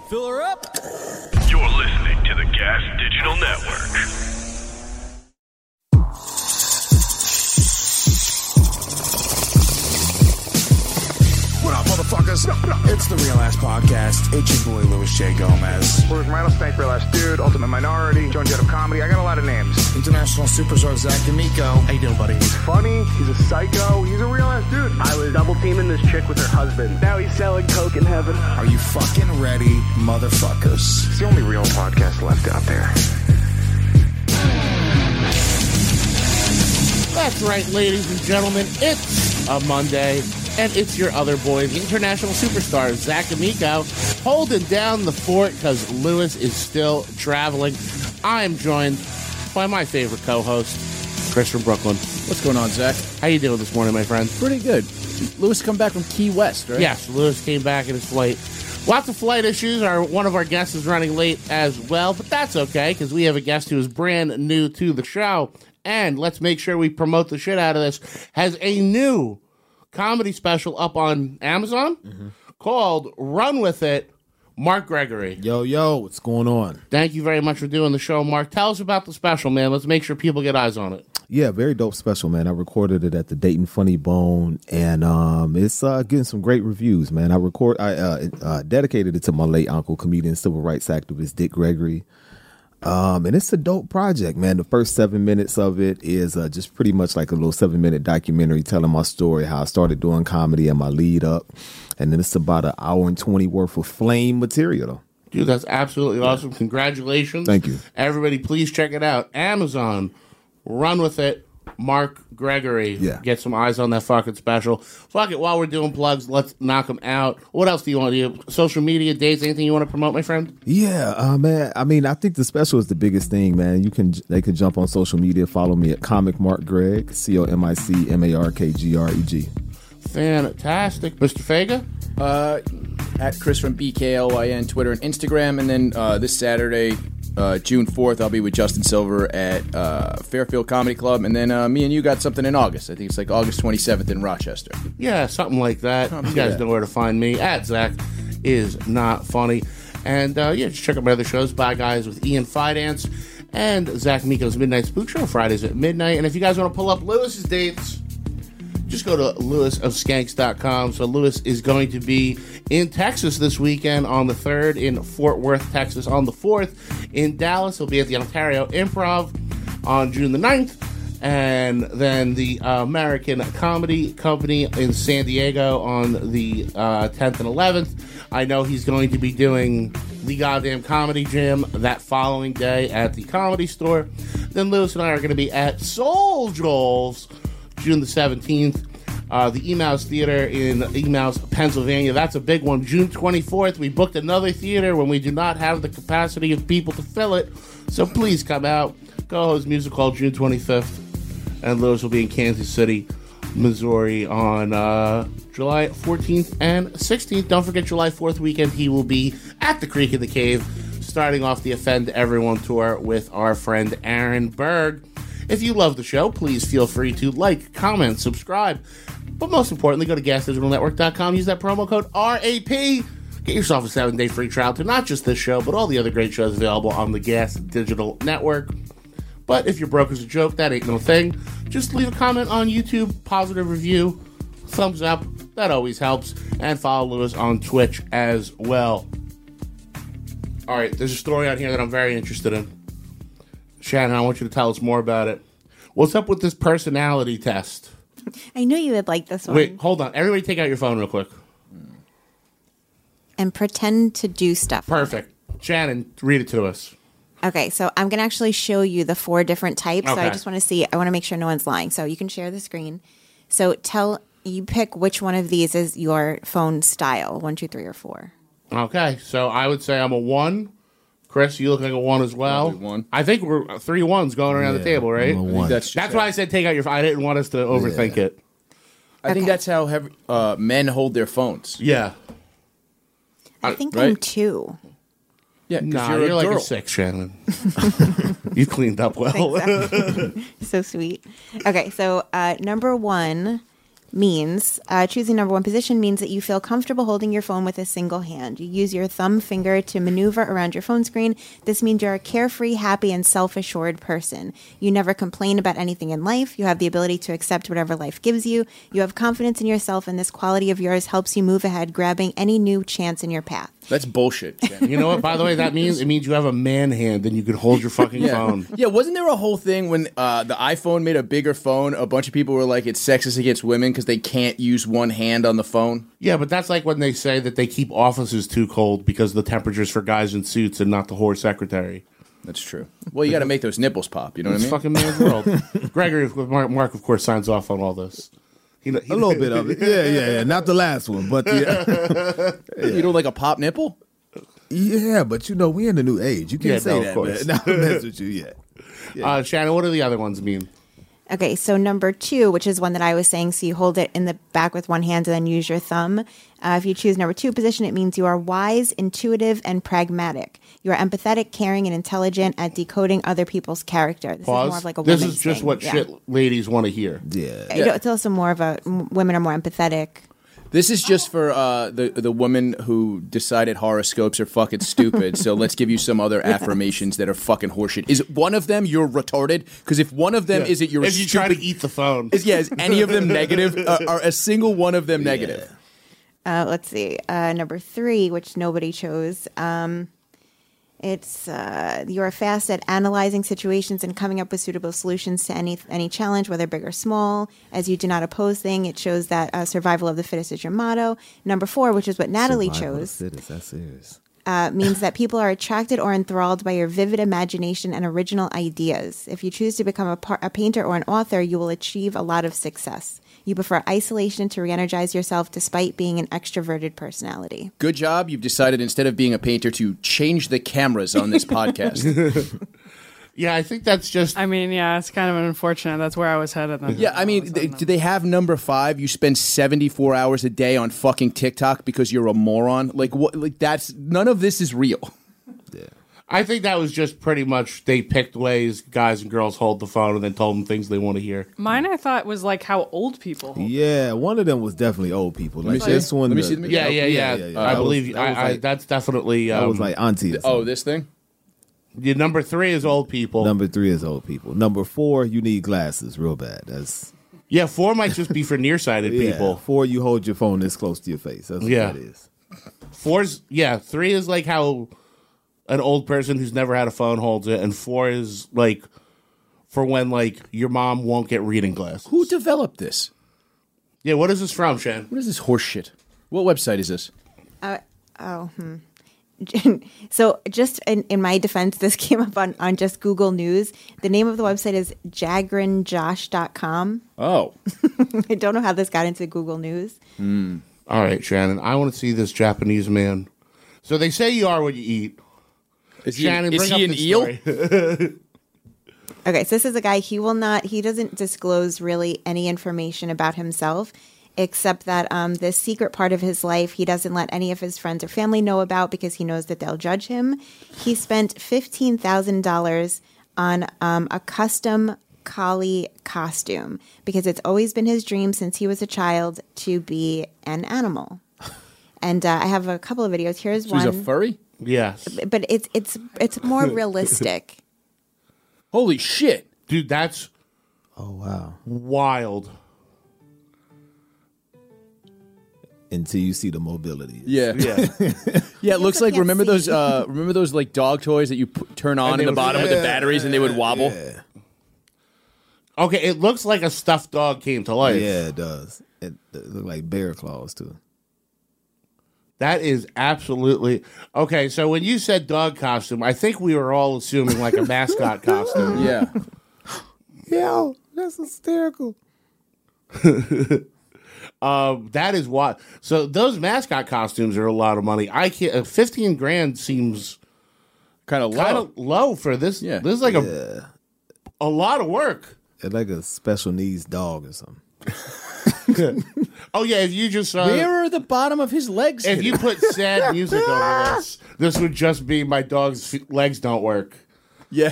Fill her up. You're listening to the Gas Digital Network. What up, motherfuckers? It's the Real Ass Podcast. It's your boy, Louis J. Gomez. Louis Morales, Thank Real Ass Dude, Ultimate Minority, Joan Jett of Comedy. I got a lot of names. International Superstar Zach D'Amico. How you doing, buddy? He's funny. He's a psycho. He's a real ass dude. I was double teaming this chick with her husband. Now he's selling coke in heaven. Are you fucking ready, motherfuckers? It's the only real podcast left out there. That's right, ladies and gentlemen. It's a Monday. And it's your other boy, the international superstar, Zach D'Amico, holding down the fort because Lewis is still traveling. I am joined by my favorite co-host, Chris from Brooklyn. What's going on, Zach? How you doing this morning, my friend? Pretty good. Lewis come back from Key West, right? Yes, Lewis came back in his flight. Lots of flight issues. One of our guests is running late as well, but that's okay because we have a guest who is brand new to the show. And let's make sure we promote the shit out of this. Has a new comedy special up on Amazon called Run With It, Mark Gregory. Yo, what's going on? Thank you very much for doing the show, Mark. Tell us about the special, man. Let's make sure people get eyes on it. Yeah, very dope special, man. I recorded it at the Dayton Funny Bone, and it's getting some great reviews, man. I dedicated it to my late uncle, comedian, civil rights activist Dick Gregory. And it's a dope project, man. The first 7 minutes of it is just pretty much like a little 7-minute documentary telling my story, how I started doing comedy and my lead up. And then it's about an hour and 20 worth of flame material. Dude, that's absolutely awesome. Congratulations. Thank you. Everybody, please check it out. Amazon, Run With It, Mark Gregory. Yeah. Get some eyes on that fucking special. Fuck it, while we're doing plugs, let's knock them out. What else do you want to do? Social media, dates, anything you want to promote, my friend? Yeah, man. I mean, I think the special is the biggest thing, man. They can jump on social media, follow me at Comic Mark Greg, COMICMARKGREG. Fantastic. Mr. Fega? At Chris from BKLYN, Twitter and Instagram. And then this Saturday, June 4th, I'll be with Justin Silver at Fairfield Comedy Club. And then me and you got something in August. I think it's like August 27th in Rochester. Yeah, something like that. You guys know where to find me. At Zach is Not Funny. And just check out my other shows. Bye Guys with Ian Fidance and Zach Miko's Midnight Spook Show, Fridays at midnight. And if you guys want to pull up Lewis's dates, just go to lewisofskanks.com. So Lewis is going to be in Texas this weekend on the 3rd, in Fort Worth, Texas on the 4th, in Dallas. He'll be at the Ontario Improv on June the 9th, and then the American Comedy Company in San Diego on the 10th and 11th. I know he's going to be doing the Goddamn Comedy Jam that following day at the Comedy Store. Then Lewis and I are going to be at Soul Joel's June the 17th. The Emaus Theater in Emaus, Pennsylvania. That's a big one. June 24th, we booked another theater when we do not have the capacity of people to fill it. So please come out. Go-Ho's Music Hall, June 25th. And Lewis will be in Kansas City, Missouri on July 14th and 16th. Don't forget July 4th weekend. He will be at the Creek in the Cave, starting off the Offend Everyone tour with our friend Aaron Berg. If you love the show, please feel free to like, comment, subscribe. But most importantly, go to GasDigitalNetwork.com. Use that promo code RAP. Get yourself a 7-day free trial to not just this show, but all the other great shows available on the Gas Digital Network. But if you're broke as a joke, that ain't no thing. Just leave a comment on YouTube, positive review, thumbs up. That always helps. And follow Lewis on Twitch as well. All right, there's a story on here that I'm very interested in. Shannon, I want you to tell us more about it. What's up with this personality test? I knew you would like this one. Wait, hold on. Everybody take out your phone real quick. And pretend to do stuff. Perfect. Shannon, read it to us. Okay, so I'm going to actually show you the 4 different types. Okay. So I just want to make sure no one's lying. So you can share the screen. So you pick which one of these is your phone style, 1, 2, 3, or 4. Okay, so I would say I'm a 1. Chris, you look like a 1 as well. Probably 1. I think we're 3 1s going around the table, right? I'm a 1. That's why I said take out your phone. I didn't want us to overthink it. I think that's how men hold their phones. Yeah. I think right? I'm 2. Yeah, because Nah, you're a like girl. a 6, Shannon. You cleaned up well. So sweet. Okay, so number 1 means choosing number 1 position means that you feel comfortable holding your phone with a single hand. You use your thumb finger to maneuver around your phone screen. This means you're a carefree, happy, and self-assured person. You never complain about anything in life. You have the ability to accept whatever life gives you. You have confidence in yourself, and this quality of yours helps you move ahead, grabbing any new chance in your path. That's bullshit. Jen. You know what? By the way, that means it means you have a man hand and you can hold your fucking phone. Yeah, wasn't there a whole thing when the iPhone made a bigger phone? A bunch of people were like, it's sexist against women because they can't use one hand on the phone. Yeah, but that's like when they say that they keep offices too cold because the temperature's for guys in suits and not the whore secretary. That's true. Well, you got to make those nipples pop. You know what I mean? Fucking man's world. Gregory, Mark, of course, signs off on all this. A little bit of it. Yeah. Not the last one, but You don't like a pop nipple? yeah, but we in the new age. You can't say of that, course. man. Not mess with you yet. Shannon, what do the other ones mean? Okay, so number 2, which is one that I was saying, so you hold it in the back with one hand and then use your thumb. If you choose number 2 position, it means you are wise, intuitive, and pragmatic. You are empathetic, caring, and intelligent at decoding other people's character. This Pause. is more of like a This women's is just thing. what shit ladies want to hear. Yeah. It's also more of a women are more empathetic. This is just for the woman who decided horoscopes are fucking stupid. So let's give you some other affirmations that are fucking horseshit. Is one of them you're retarded? Because if one of them isn't, you're if you try to eat the phone. Is any of them negative? Are a single one of them negative? Let's see. Number 3, which nobody chose. It's you are fast at analyzing situations and coming up with suitable solutions to any challenge, whether big or small. As you do not oppose things, it shows that survival of the fittest is your motto. Number 4, which is what Natalie chose, That's serious. means that people are attracted or enthralled by your vivid imagination and original ideas. If you choose to become a painter or an author, you will achieve a lot of success. You prefer isolation to re-energize yourself despite being an extroverted personality. Good job. You've decided instead of being a painter to change the cameras on this podcast. Yeah, I think that's just... I mean, yeah, it's kind of unfortunate. That's where I was headed. Yeah, I mean, do they have number 5? You spend 74 hours a day on fucking TikTok because you're a moron? Like, what? Like, that's... None of this is real. Yeah. I think that was just pretty much they picked ways guys and girls hold the phone and then told them things they want to hear. Mine, I thought, was like how old people hold. Yeah, one of them was definitely old people. Like see. this one. Let me see. Yeah. I believe that's definitely... That was like auntie. Or something. This thing? Yeah, number 3 is old people. Number 3 is old people. Number 4, you need glasses real bad. That's 4 might just be for nearsighted people. 4, you hold your phone this close to your face. That's what that is. 3 is like how an old person who's never had a phone holds it, and 4 is like for when like your mom won't get reading glasses. Who developed this? Yeah, what is this from, Shan? What is this horse shit? What website is this? So just in my defense, this came up on just Google News. The name of the website is jagrinjosh.com. Oh. I don't know how this got into Google News. All right, Shannon, I want to see this Japanese man. So they say you are what you eat. Is Shannon, he bring up an the eel? story. Okay, so this is a guy, he doesn't disclose really any information about himself, except that this secret part of his life he doesn't let any of his friends or family know about because he knows that they'll judge him. He spent $15,000 on a custom collie costume because it's always been his dream since he was a child to be an animal. And I have a couple of videos. Here's one. He's a furry? Yes. But it's more realistic. Holy shit. Dude, that's wow. wild. Until you see the mobility. Yeah. Yeah, it looks like can't remember see. those like dog toys that you turn on And in they the would- bottom with the batteries and they would wobble? Yeah. Okay, it looks like a stuffed dog came to life. Yeah, it does. It look like bear claws too. That is absolutely... Okay, so when you said dog costume, I think we were all assuming like a mascot costume. Yeah. Yo, that's hysterical. That is what... So those mascot costumes are a lot of money. I can't... $15,000 seems Kind of kind low. of low for this. Yeah. This is like a lot of work. It's like a special needs dog or something. Oh, yeah, if you just... Where are the bottom of his legs? if you put sad music over this would just be my dog's legs don't work. Yeah.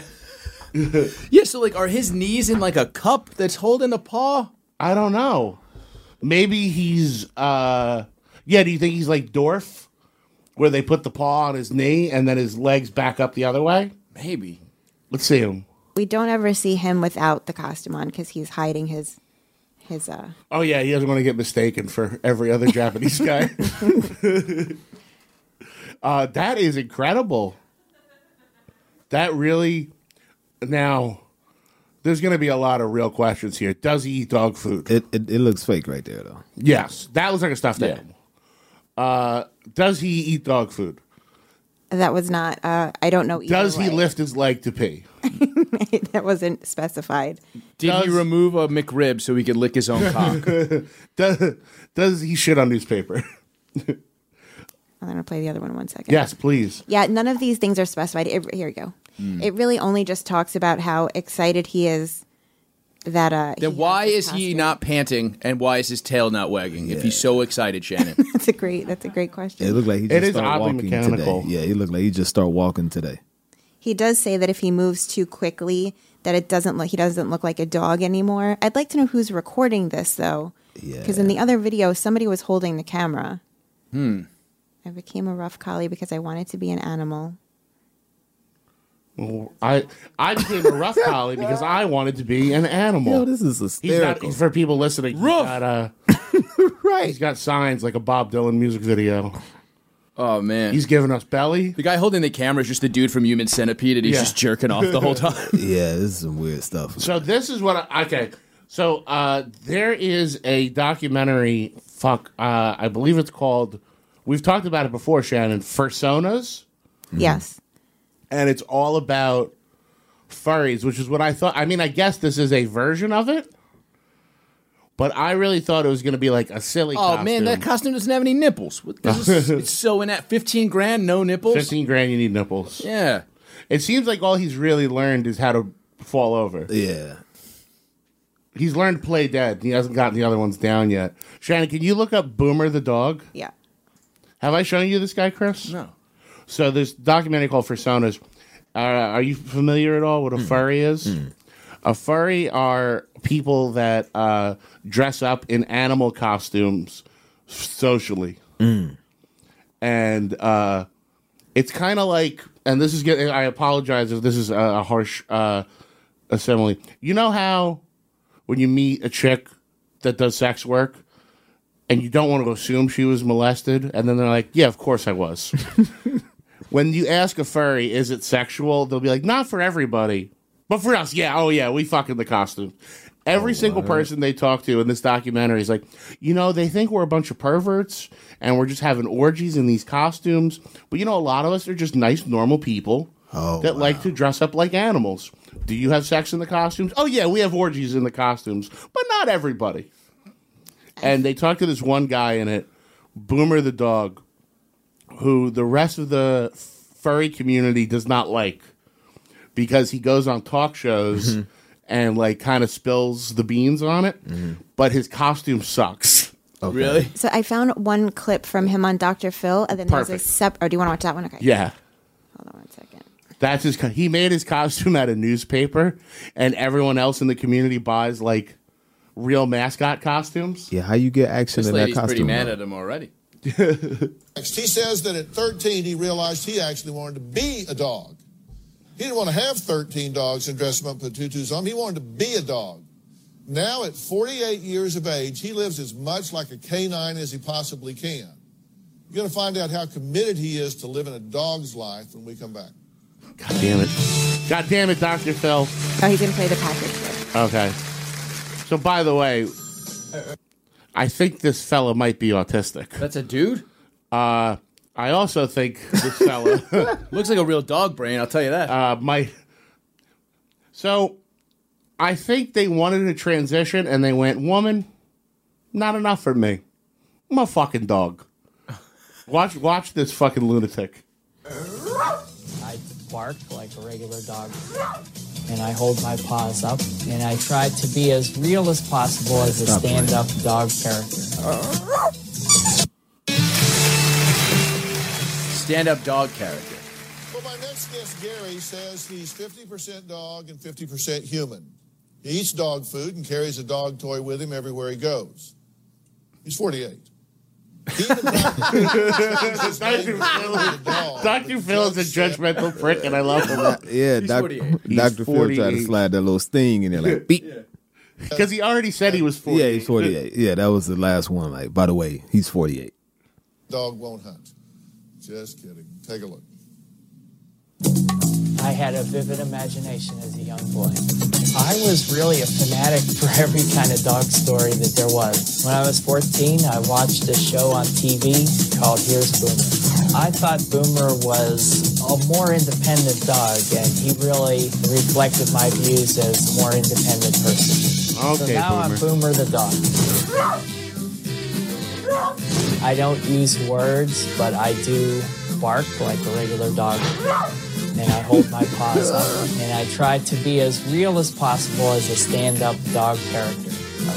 Yeah, so like are his knees in like a cup that's holding a paw? I don't know. Maybe he's, do you think he's like Dorf? Where they put the paw on his knee and then his legs back up the other way? Maybe. Let's see him. We don't ever see him without the costume on because he's hiding his. Oh yeah, he doesn't want to get mistaken for every other Japanese guy. That is incredible. That really. Now, there's going to be a lot of real questions here. Does he eat dog food? It looks fake right there, though. Yes, that looks like a stuffed animal. Does he eat dog food? That was not. I don't know. Does he lift his leg to pee? That wasn't specified. Did he remove a McRib so he could lick his own cock? Does he shit on newspaper? I'm going to play the other one second. Yes, please. Yeah, none of these things are specified. Here we go. It really only just talks about how excited he is that. Then why is he not panting and why is his tail not wagging if he's so excited, Shannon? That's a great question. It looked like he just started walking today. Yeah, it looked like he just started walking today. He does say that if he moves too quickly, that he doesn't look like a dog anymore. I'd like to know who's recording this though, because in the other video, somebody was holding the camera. I became a rough collie because I wanted to be an animal. Well, I became a rough collie because I wanted to be an animal. Yo, this is hysterical. For people listening, Rough. He's got signs like a Bob Dylan music video. Oh, man. He's giving us belly. The guy holding the camera is just the dude from Human Centipede, and he's just jerking off the whole time. Yeah, this is some weird stuff. So this is what So there is a documentary, I believe it's called, we've talked about it before, Shannon, Fursonas. Yes. And it's all about furries, which is what I thought. I mean, I guess this is a version of it. But I really thought it was going to be like a silly costume. Oh, man, that costume doesn't have any nipples. It's so in that $15,000, no nipples? $15,000, you need nipples. Yeah. It seems like all he's really learned is how to fall over. Yeah. He's learned to play dead. He hasn't gotten the other ones down yet. Shannon, can you look up Boomer the dog? Yeah. Have I shown you this guy, Chris? No. So there's a documentary called Fursonas. Are you familiar at all what a furry is? A furry are people that dress up in animal costumes socially. And it's kind of like, and this is, I apologize if this is a harsh assembly. You know how when you meet a chick that does sex work and you don't want to assume she was molested, and then they're like, yeah, of course I was. When you ask a furry, is it sexual? They'll be like, not for everybody. But for us, yeah, oh yeah, we fucking the costume. Every single person they talk to in this documentary is like, they think we're a bunch of perverts and we're just having orgies in these costumes. But a lot of us are just nice, normal people that like to dress up like animals. Do you have sex in the costumes? Oh yeah, we have orgies in the costumes, but not everybody. And they talk to this one guy in it, Boomer the dog, who the rest of the furry community does not like. Because he goes on talk shows and kind of spills the beans on it, but his costume sucks. Okay. Really? So I found one clip from him on Dr. Phil, and then there's a do you want to watch that one? Okay. Yeah. Hold on 1 second. That's he made his costume out of newspaper, and everyone else in the community buys real mascot costumes. Yeah, how you get action this in that costume? This lady's pretty mad at him already. He says that at 13 he realized he actually wanted to be a dog. He didn't want to have 13 dogs and dress them up, put tutus on them. He wanted to be a dog. Now, at 48 years of age, he lives as much like a canine as he possibly can. You're going to find out how committed he is to living a dog's life when we come back. God damn it. God damn it, Dr. Phil. Oh, he's going to play the package. Okay. So, by the way, I think this fella might be autistic. That's a dude? I also think this fella looks like a real dog brain, I'll tell you that. So I think they wanted a transition and they went, woman, not enough for me. I'm a fucking dog. Watch this fucking lunatic. I bark like a regular dog. And I hold my paws up and I try to be as real as possible as a stand-up dog character. Stand-up dog character. Well, my next guest, Gary, says he's 50% dog and 50% human. He eats dog food and carries a dog toy with him everywhere he goes. He's 48. He even practiced Dr. Phil is a judgmental prick, and I love him. Yeah, Dr. Phil tried to slide that little sting in there, like, beep. Because he already said he was 48. Yeah, he's 48. Yeah, that was the last one. Like, by the way, he's 48. Dog won't hunt. Just kidding. Take a look. I had a vivid imagination as a young boy. I was really a fanatic for every kind of dog story that there was. When I was 14, I watched a show on TV called Here's Boomer. I thought Boomer was a more independent dog, and he really reflected my views as a more independent person. Okay, so now Boomer. I'm Boomer the dog. I don't use words, but I do bark like a regular dog. And I hold my paws up, and I try to be as real as possible as a stand-up dog character.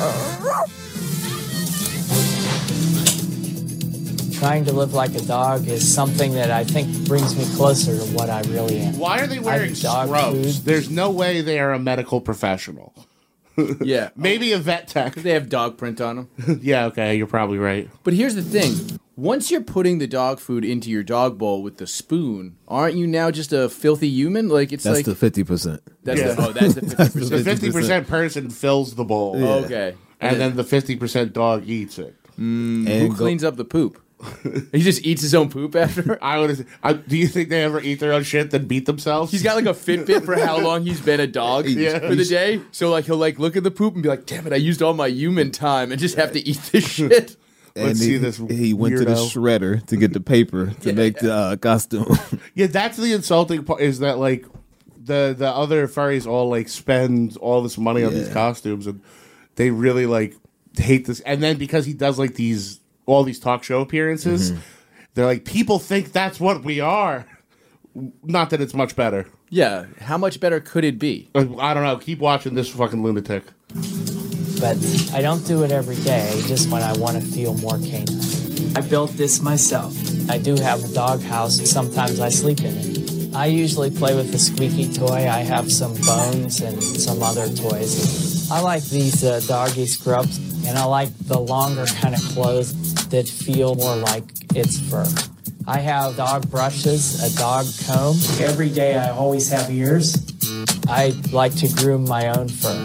Trying to live like a dog is something that I think brings me closer to what I really am. Why are they wearing scrubs? There's no way they are a medical professional. Yeah. Maybe a vet tech. They have dog print on them. Yeah, okay, you're probably right. But here's the thing. Once you're putting the dog food into your dog bowl with the spoon, aren't you now just a filthy human? Like it's That's like the 50%. That's the 50%. The 50% person fills the bowl. Yeah. Okay. And then the 50% dog eats it. Who cleans up the poop? He just eats his own poop after? Do you think they ever eat their own shit then beat themselves? He's got like a Fitbit for how long he's been a dog Yeah. for the day. So like he'll like look at the poop and be like, damn it, I used all my human time and just have to eat this shit. And he went to the shredder to get the paper to make the costume. Yeah, that's the insulting part, is that like the other furries all like spend all this money on these costumes, and they really like hate this. And then because he does like all these talk show appearances, they're like, people think that's what we are. Not that it's much better. Yeah, how much better could it be? I don't know. Keep watching this fucking lunatic. But I don't do it every day, just when I want to feel more canine. I built this myself. I do have a dog house, and sometimes I sleep in it. I usually play with the squeaky toy. I have some bones and some other toys. I like these doggy scrubs, and I like the longer kind of clothes that feel more like it's fur. I have dog brushes, a dog comb. Every day I always have ears. I like to groom my own fur.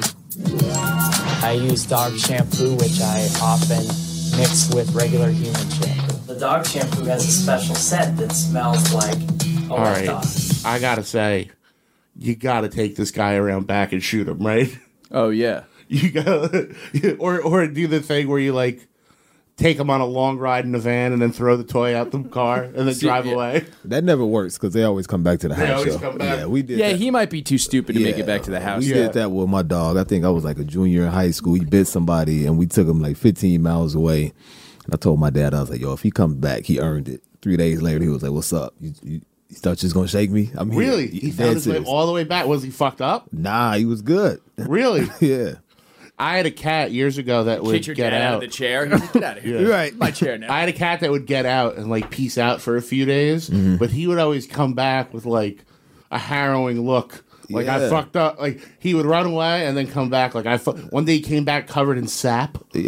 I use dog shampoo, which I often mix with regular human shampoo. The dog shampoo has a special scent that smells like a wet dog. I gotta say, you gotta take this guy around back and shoot him, right? Oh yeah. You gotta, or do the thing where you like take him on a long ride in a van and then throw the toy out the car and then drive away. That never works because they always come back to the They house. always show. come back. Yeah, we did. Yeah, that. he might be too stupid to make it back to the house. We did that with my dog. I think I was like a junior in high school. He bit somebody, and we took him like 15 miles away. And I told my dad, I was like, yo, if he comes back, he earned it. 3 days later, he was like, what's up? You thought you was going to shake me? I'm here. Really? He found his way all the way back. Was he fucked up? Nah, he was good. Really? Yeah. I had a cat years ago that would Kick your get dad out out of the chair. Get out of here. Right. My chair now. I had a cat that would get out and like peace out for a few days, but he would always come back with like a harrowing look. Like I Yeah. fucked up. Like he would run away and then come back. Like one day he came back covered in sap, and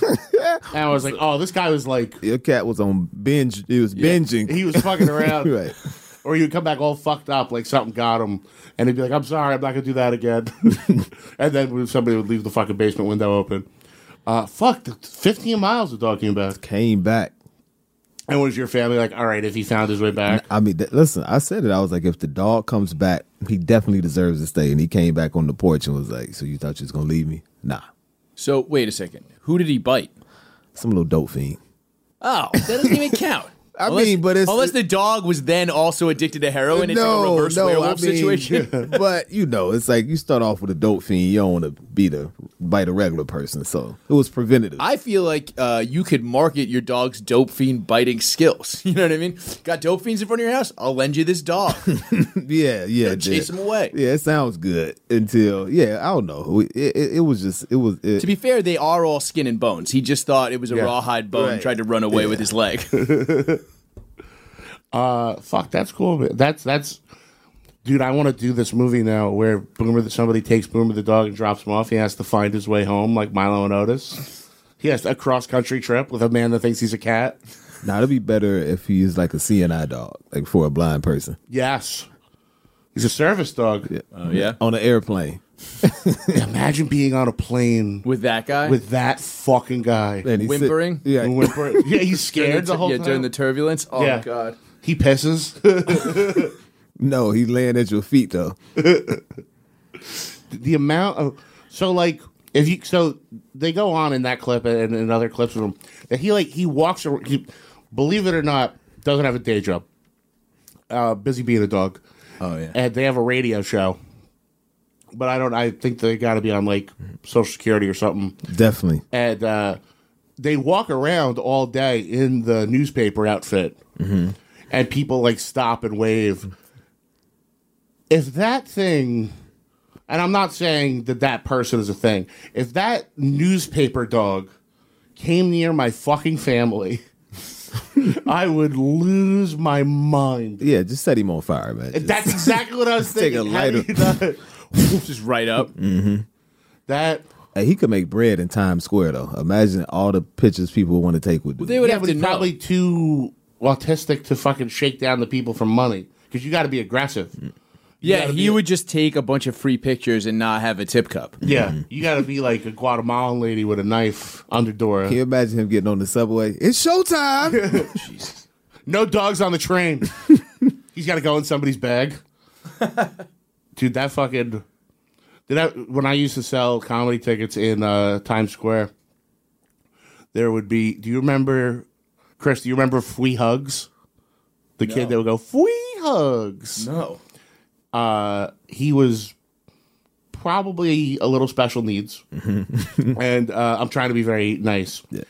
I was like, "Oh, this guy was like Your cat was on binge. He was binging. he was fucking around." Right. Or he would come back all fucked up, like something got him, and he'd be like, "I'm sorry, I'm not gonna do that again." And then somebody would leave the fucking basement window open. 15 miles the dog came back. Came back. And was your family like, all right, if he found his way back? I mean, listen, I said it. I was like, if the dog comes back, he definitely deserves to stay. And he came back on the porch and was like, so you thought you was going to leave me? Nah. So, wait a second. Who did he bite? Some little dope fiend. Oh, that doesn't even count. Unless the dog was then also addicted to heroin, it's like a reverse werewolf situation. But it's like you start off with a dope fiend, you don't want to bite a regular person, so it was preventative. I feel like you could market your dog's dope fiend biting skills. You know what I mean? Got dope fiends in front of your house? I'll lend you this dog. yeah, chase him away. Yeah, it sounds good until I don't know. It was. To be fair, they are all skin and bones. He just thought it was a rawhide bone and tried to run away with his leg. Fuck, that's cool. That's dude, I want to do this movie now where somebody takes Boomer the dog and drops him off. He has to find his way home like Milo and Otis. He has a cross-country trip with a man that thinks he's a cat. Now, it'd be better if he is like a CNI dog, like for a blind person. Yes. He's a service dog. Yeah. Oh, yeah? On an airplane. Imagine being on a plane With that guy? with that fucking guy. And he's Whimpering? Yeah. And whimpering. Yeah, he's scared the whole time. during the turbulence? Oh, Yeah. God. He pisses. No, he's laying at your feet, though. The amount of... So, like, so they go on in that clip and in other clips of him that he walks around... believe it or not, doesn't have a day job. Busy being a dog. Oh, yeah. And they have a radio show. But I think they got to be on, like, Social Security or something. Definitely. And they walk around all day in the newspaper outfit. Mm-hmm. And people, like, stop and wave. If that thing, and I'm not saying that person is a thing, if that newspaper dog came near my fucking family, I would lose my mind. Yeah, just set him on fire, man. That's exactly what I was take thinking. a lighter. Just right up. Mm-hmm. That... Hey, he could make bread in Times Square, though. Imagine all the pictures people would want to take with him. Well, they would have but to he's know. probably too autistic to fucking shake down the people for money. Because you got to be aggressive. Yeah, he would just take a bunch of free pictures and not have a tip cup. Yeah, you got to be like a Guatemalan lady with a knife under door. Can you imagine him getting on the subway? It's showtime! Jesus. No dogs on the train. He's got to go in somebody's bag. Dude, that fucking... when I used to sell comedy tickets in Times Square, there would be... Do you remember... Chris, do you remember Free Hugs? The kid that would go, Free Hugs. No. He was probably a little special needs. And I'm trying to be very nice. Yeah.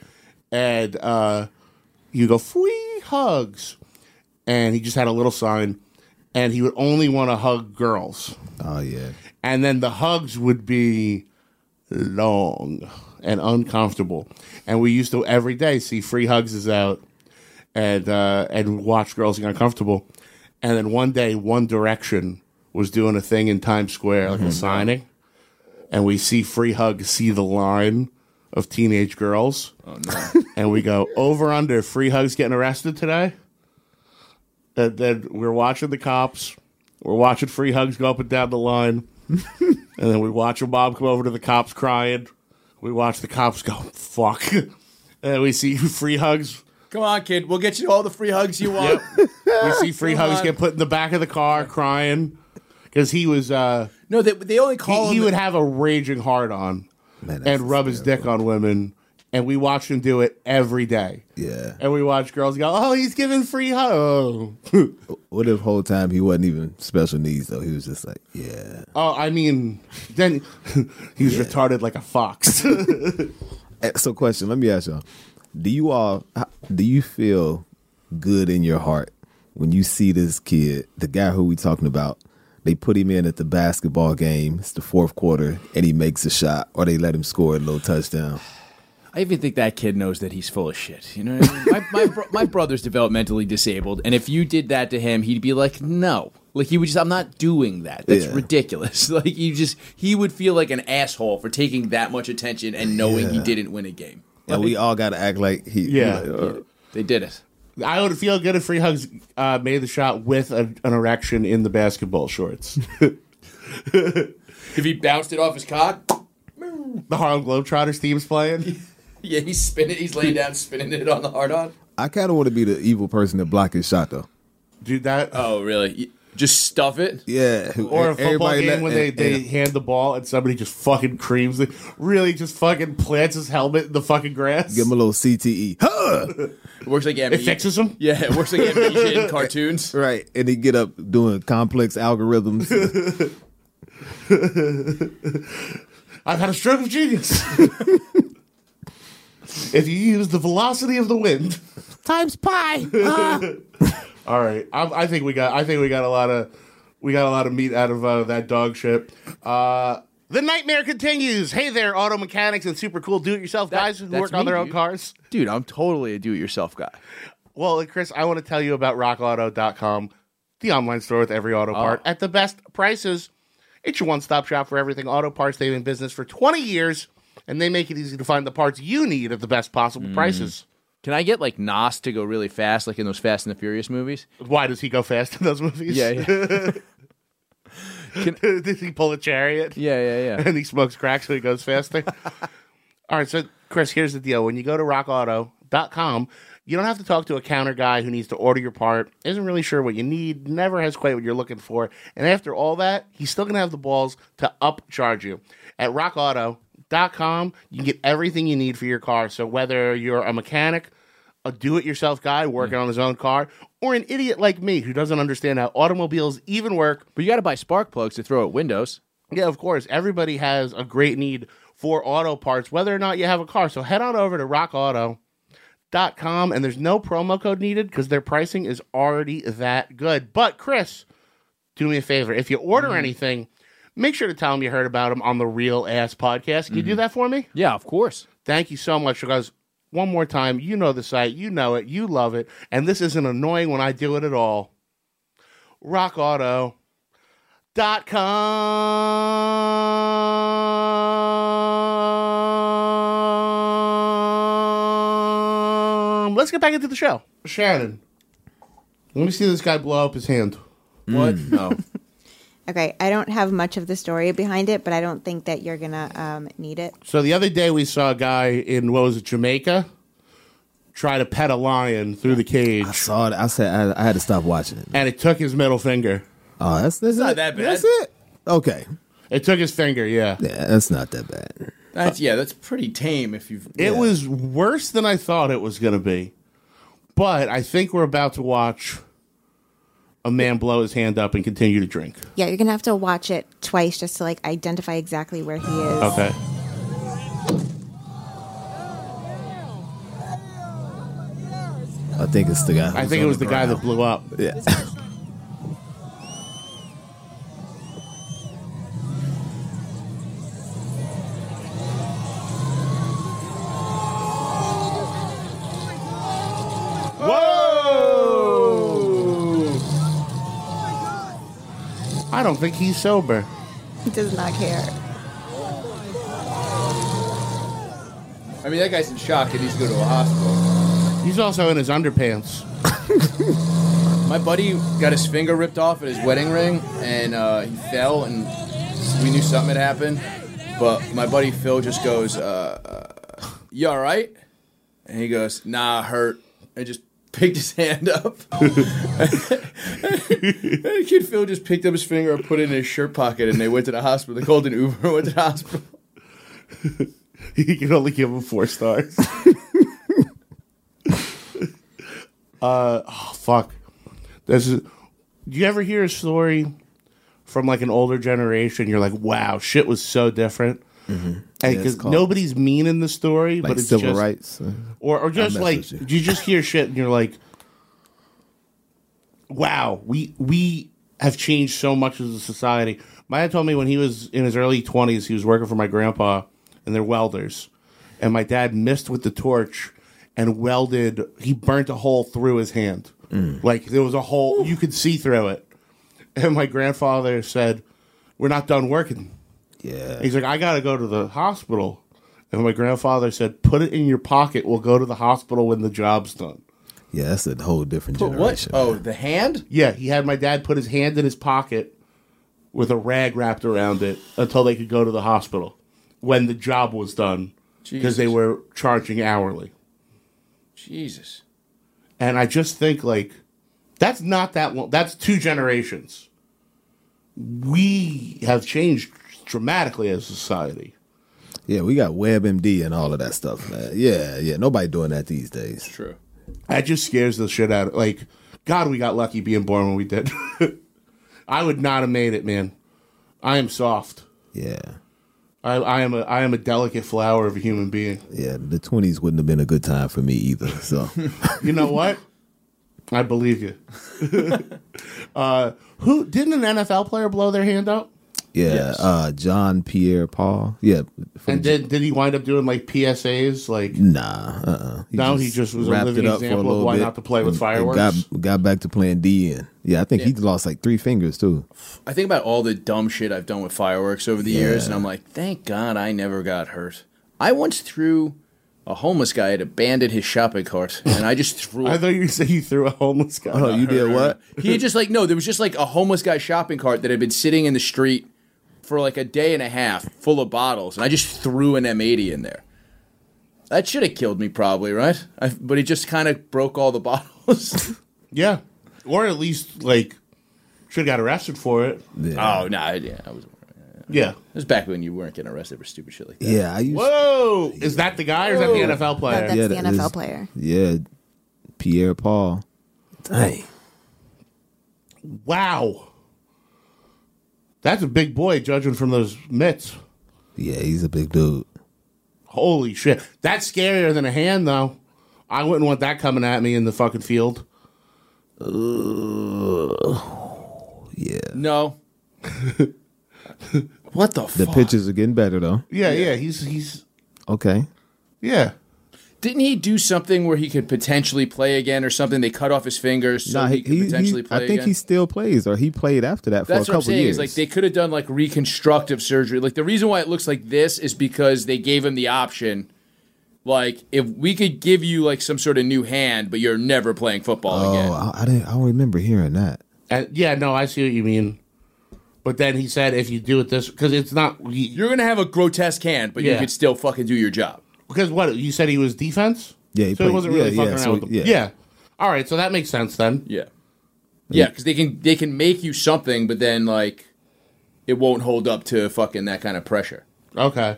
And you go, Free Hugs. And he just had a little sign. And he would only want to hug girls. Oh, yeah. And then the hugs would be long and uncomfortable. And we used to every day see Free Hugs is out and watch girls get uncomfortable. And then one day, One Direction was doing a thing in Times Square, like a signing. And we see Free Hugs see the line of teenage girls. Oh, no. And we go, over under, Free Hugs getting arrested today? And then we're watching the cops. We're watching Free Hugs go up and down the line. And then we watch a mom come over to the cops crying. We watch the cops go, fuck. And then we see Free Hugs. Come on, kid. We'll get you all the free hugs you want. Yep. We see Free Hugs get put in the back of the car crying. Because he was... No, they only call him... He would have a raging hard-on and rub his dick on women. And we watched him do it every day. Yeah. And we watch girls go, oh, he's giving free hugs. What if the whole time he wasn't even special needs, though? He was just like, yeah. Oh, I mean, then he was retarded like a fox. So, question, let me ask y'all. Do you feel good in your heart when you see this kid, the guy who we talking about, they put him in at the basketball game, it's the fourth quarter, and he makes a shot, or they let him score a little touchdown? I even think that kid knows that he's full of shit. You know what I mean? My brother's developmentally disabled, and if you did that to him, he'd be like, no. Like, he would just, I'm not doing that. That's ridiculous. Like, he would feel like an asshole for taking that much attention and knowing he didn't win a game. And we all got to act like he... They did it. I would feel good if Free Hugs made the shot with an erection in the basketball shorts. If he bounced it off his cock... The Harlem Globetrotters team's playing. Yeah, he's laying down, spinning it on the hard-on. I kind of want to be the evil person that block his shot, though. Dude, that... Oh, really? Just stuff it? Yeah. Or a football game when they hand the ball and somebody just fucking creams it. Really just fucking plants his helmet in the fucking grass. Give him a little CTE. Huh! It works like amnesia. It fixes him? Yeah, it works like amnesia in cartoons. Right. And he get up doing complex algorithms. I've had a stroke of genius. If you use the velocity of the wind times pi. All right, I think we got a lot of meat out of that dog shit. The nightmare continues. Hey there, auto mechanics and super cool do-it-yourself guys who work on their own cars. Dude, I'm totally a do-it-yourself guy. Well, Chris, I want to tell you about RockAuto.com, the online store with every auto part at the best prices. It's your one-stop shop for everything auto parts. They've been in business for 20 years. and they make it easy to find the parts you need at the best possible prices. Can I get like Nos to go really fast, like in those Fast and the Furious movies? Why does he go fast in those movies? Yeah. Does he pull a chariot? Yeah. And he smokes crack so he goes faster? All right, so Chris, here's the deal. When you go to rockauto.com, you don't have to talk to a counter guy who needs to order your part, isn't really sure what you need, never has quite what you're looking for. And after all that, he's still going to have the balls to upcharge you. At rockauto.com, you can get everything you need for your car. So whether you're a mechanic, a do-it-yourself guy working on his own car, or an idiot like me who doesn't understand how automobiles even work. But you got to buy spark plugs to throw at windows. Yeah, of course. Everybody has a great need for auto parts, whether or not you have a car. So head on over to rockauto.com, and there's no promo code needed because their pricing is already that good. But, Chris, do me a favor. If you order anything, make sure to tell them you heard about them on the Real Ass Podcast. Can you do that for me? Yeah, of course. Thank you so much, because one more time, you know the site, you know it, you love it, and this isn't annoying when I do it at all. RockAuto.com. Let's get back into the show. Shannon, let me see this guy blow up his hand. What? No. Okay, I don't have much of the story behind it, but I don't think that you're going to need it. So the other day we saw a guy in, what was it, Jamaica, try to pet a lion through the cage. I saw it. I said I had to stop watching it. And it took his middle finger. Oh, that's not that bad. That's it? Okay. It took his finger, yeah. Yeah, that's not that bad. That's pretty tame if you've... It was worse than I thought it was going to be. But I think we're about to watch a man blow his hand up and continue to drink. Yeah, you're going to have to watch it twice just to like identify exactly where he is. Okay. I think it's the guy. I think it was the guy that blew up. Yeah. I don't think he's sober. He does not care. I mean, that guy's in shock. He needs to go to a hospital. He's also in his underpants. My buddy got his finger ripped off at his wedding ring, and he fell, and we knew something had happened. But my buddy Phil just goes, you all right? And he goes, nah, hurt. And just picked his hand up. And kid Phil just picked up his finger and put it in his shirt pocket, and they went to the hospital. They called an Uber and went to the hospital. You can only give him 4 stars. Oh, fuck. Do you ever hear a story from like an older generation? You're like, wow, shit was so different. Mm-hmm. Because nobody's mean in the story, like but it's civil just, rights. Or just like, you just hear shit and you're like, wow, we have changed so much as a society. My dad told me when he was in his early 20s, he was working for my grandpa, and they're welders. And my dad missed with the torch and welded, he burnt a hole through his hand. Like there was a hole, you could see through it. And my grandfather said, we're not done working. Yeah. He's like, I got to go to the hospital. And my grandfather said, put it in your pocket. We'll go to the hospital when the job's done. Yeah, that's a whole different generation. What? Oh, the hand? Yeah, he had my dad put his hand in his pocket with a rag wrapped around it until they could go to the hospital when the job was done. Because they were charging hourly. Jesus. And I just think, like, that's not that long. That's 2 generations. We have changed dramatically as a society. Yeah, we got WebMD and all of that stuff, man. Yeah. Nobody doing that these days. True. That just scares the shit out of, like, God, we got lucky being born when we did. I would not have made it, man. I am soft. Yeah. I am a delicate flower of a human being. Yeah, the 20s wouldn't have been a good time for me either. So, you know what? I believe you. Who didn't an NFL player blow their hand up? Yeah, yes. John Pierre Paul. Yeah, and did he wind up doing like PSAs? Like nah, he just was a living example of why not to play with fireworks. Got back to playing D, and I think he lost like 3 fingers too. I think about all the dumb shit I've done with fireworks over the years, and I'm like, thank God I never got hurt. I once threw a homeless guy had abandoned his shopping cart, and I just threw I thought you said you threw a homeless guy. Oh, you did what? He had just like, no, there was just like a homeless guy shopping cart that had been sitting in the street for like a day and a half full of bottles, and I just threw an M80 in there. That should have killed me probably, right? But he just kind of broke all the bottles. Yeah. Or at least, like, should have got arrested for it. Yeah. Oh, no, yeah, I was. Yeah. It was back when you weren't getting arrested for stupid shit like that. Yeah, I used. Whoa! Is that the guy or is that the NFL player? That's Yeah, the that NFL is- player. Yeah, Pierre Paul. Dang. Wow. That's a big boy, judging from those mitts. Yeah, he's a big dude. Holy shit. That's scarier than a hand, though. I wouldn't want that coming at me in the fucking field. Yeah. No. What the The fuck? pitches are getting better though. Yeah, he's Okay. yeah. Didn't he do something where he could potentially play again or something? They cut off his fingers so he could potentially play I think again? he still plays, or he played after that That's for a what I'm couple saying. years. Is like they could have done like reconstructive surgery. Like the reason why it looks like this is because they gave him the option. Like if we could give you like some sort of new hand, but you're never playing football again. I don't remember hearing that. Yeah, no, I see what you mean. But then he said if you do it this, because it's not. You're gonna have a grotesque hand, but you Yeah. could still fucking do your job. Because what you said he was defense. Yeah, he so played, he wasn't really fucking so, around with them. yeah. Yeah. All right, so that makes sense then. Yeah, yeah, because they can make you something, but then like it won't hold up to fucking that kind of pressure. Okay.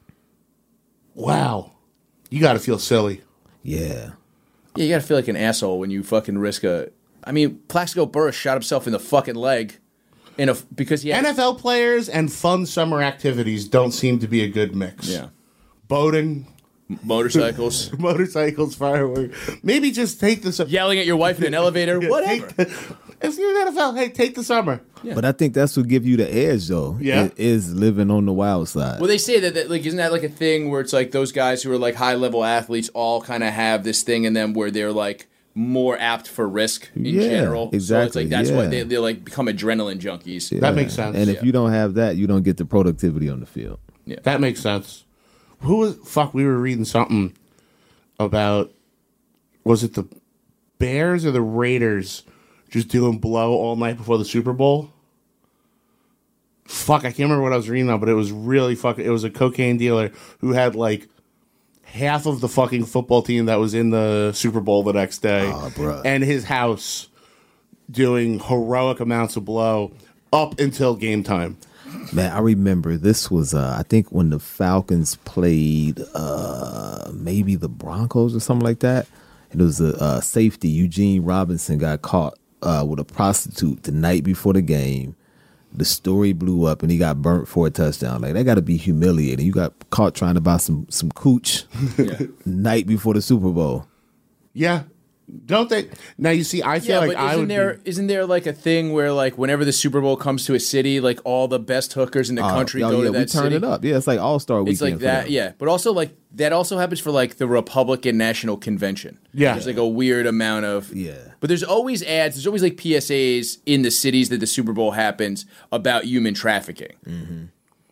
Wow, you got to feel silly. Yeah. Yeah, you gotta feel like an asshole when you fucking risk a. I mean, Plaxico Burress shot himself in the fucking leg because he had NFL players and fun summer activities don't seem to be a good mix. Yeah. Boating, motorcycles, fireworks. Maybe just take the yelling at your wife in an elevator, whatever. If you're in the NFL, hey, take the summer. Yeah. But I think that's what give you the edge, though. Yeah. Is living on the wild side. Well, they say that like isn't that like a thing where it's like those guys who are like high level athletes all kind of have this thing in them where they're like more apt for risk in Yeah, general. exactly, So it's like that's why yeah. they like become adrenaline junkies. Yeah. That makes sense. And if you don't have that, you don't get the productivity on the field. Yeah. That makes sense. Who was fuck? We were reading something about. Was it the Bears or the Raiders just doing blow all night before the Super Bowl? Fuck, I can't remember what I was reading on, but it was really fucking. It was a cocaine dealer who had like half of the fucking football team that was in the Super Bowl the next day, and his house doing heroic amounts of blow up until game time. Man, I remember this was I think when the Falcons played maybe the Broncos or something like that. And it was a safety. Eugene Robinson got caught with a prostitute the night before the game. The story blew up and he got burnt for a touchdown. Like that got to be humiliating. You got caught trying to buy some cooch night before the Super Bowl. Yeah. Don't they? Now you see, I feel like I would. Isn't there like a thing where like whenever the Super Bowl comes to a city, like all the best hookers in the country go to that we turn city? it up. Yeah, it's like All-Star Weekend. It's like for that, them. yeah. But also like that also happens for like the Republican National Convention. Yeah. There's like a weird amount of But there's always ads. There's always like PSAs in the cities that the Super Bowl happens about human trafficking. Mm-hmm.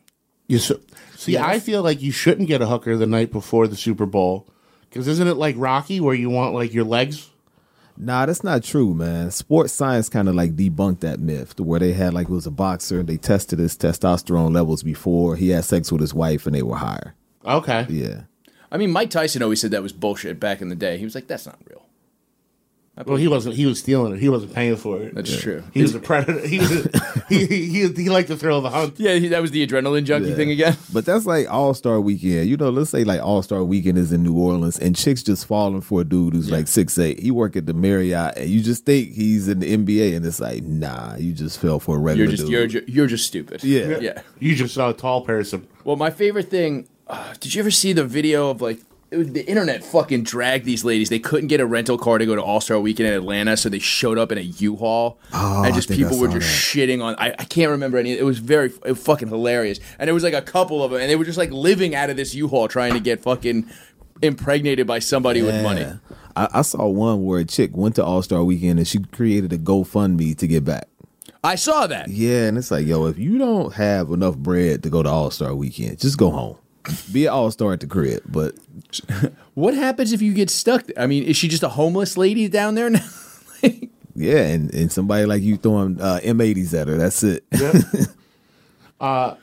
I feel like you shouldn't get a hooker the night before the Super Bowl because isn't it like Rocky where you want like your legs? Nah, that's not true, man. Sports science kind of like debunked that myth to where they had like it was a boxer and they tested his testosterone levels before he had sex with his wife and they were higher. Okay. Yeah. I mean, Mike Tyson always said that was bullshit back in the day. He was like, that's not real. Well, he wasn't. He was stealing it. He wasn't paying for it. That's true. He was a predator. He liked the thrill of the hunt. Yeah, that was the adrenaline junkie thing again. But that's like All-Star Weekend. You know, let's say like All-Star Weekend is in New Orleans and chicks just falling for a dude who's like 6'8". He work at the Marriott and you just think he's in the NBA and it's like, nah, you just fell for a regular dude. You're just stupid. Yeah. You just saw a tall person. Well, my favorite thing, did you ever see the video of like, the internet fucking dragged these ladies. They couldn't get a rental car to go to All-Star Weekend in Atlanta, so they showed up in a U-Haul. And just people were just shitting on... I can't remember any... It was fucking hilarious. And there was like a couple of them, and they were just like living out of this U-Haul trying to get fucking impregnated by somebody with money. I saw one where a chick went to All-Star Weekend and she created a GoFundMe to get back. I saw that. Yeah, and it's like, yo, if you don't have enough bread to go to All-Star Weekend, just go home. be an all-star at the crib, but what happens if you get stuck? I mean, is she just a homeless lady down there now? yeah, and somebody like you throwing M80s at her, that's it. Yep.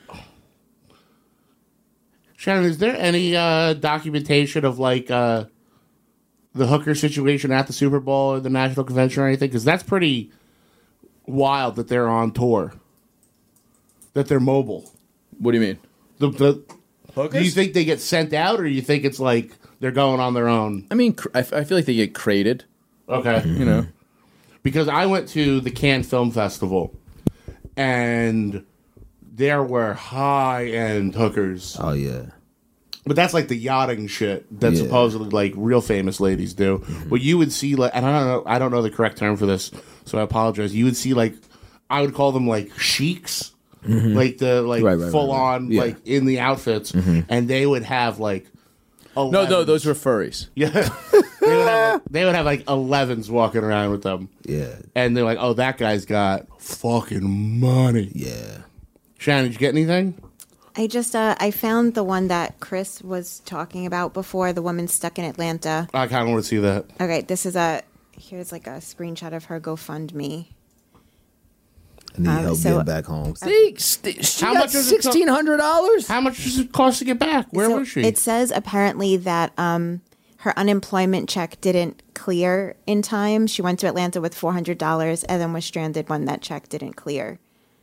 Shannon, is there any documentation of like the hooker situation at the Super Bowl or the national convention or anything? Because that's pretty wild that they're on tour, that they're mobile. What do you mean? The hookers? Do you think they get sent out, or do you think it's like they're going on their own? I mean, I feel like they get crated. Okay. You know? Because I went to the Cannes Film Festival, and there were high-end hookers. Oh, yeah. But that's like the yachting shit that supposedly like real famous ladies do. But you would see like, and I don't know the correct term for this, so I apologize. You would see like, I would call them like sheiks. Like the full on like in the outfits, and they would have like 11s. No, those were furries. Yeah, they would have like 11s walking around with them. Yeah, and they're like, oh, that guy's got fucking money. Yeah, Shannon, did you get anything? I just I found the one that Chris was talking about before. The woman stuck in Atlanta. I kind of want to see that. Okay, here's like a screenshot of her GoFundMe. I need help getting back home. She got $1,600? How much does it cost to get back? Where was she? It says apparently that her unemployment check didn't clear in time. She went to Atlanta with $400 and then was stranded when that check didn't clear.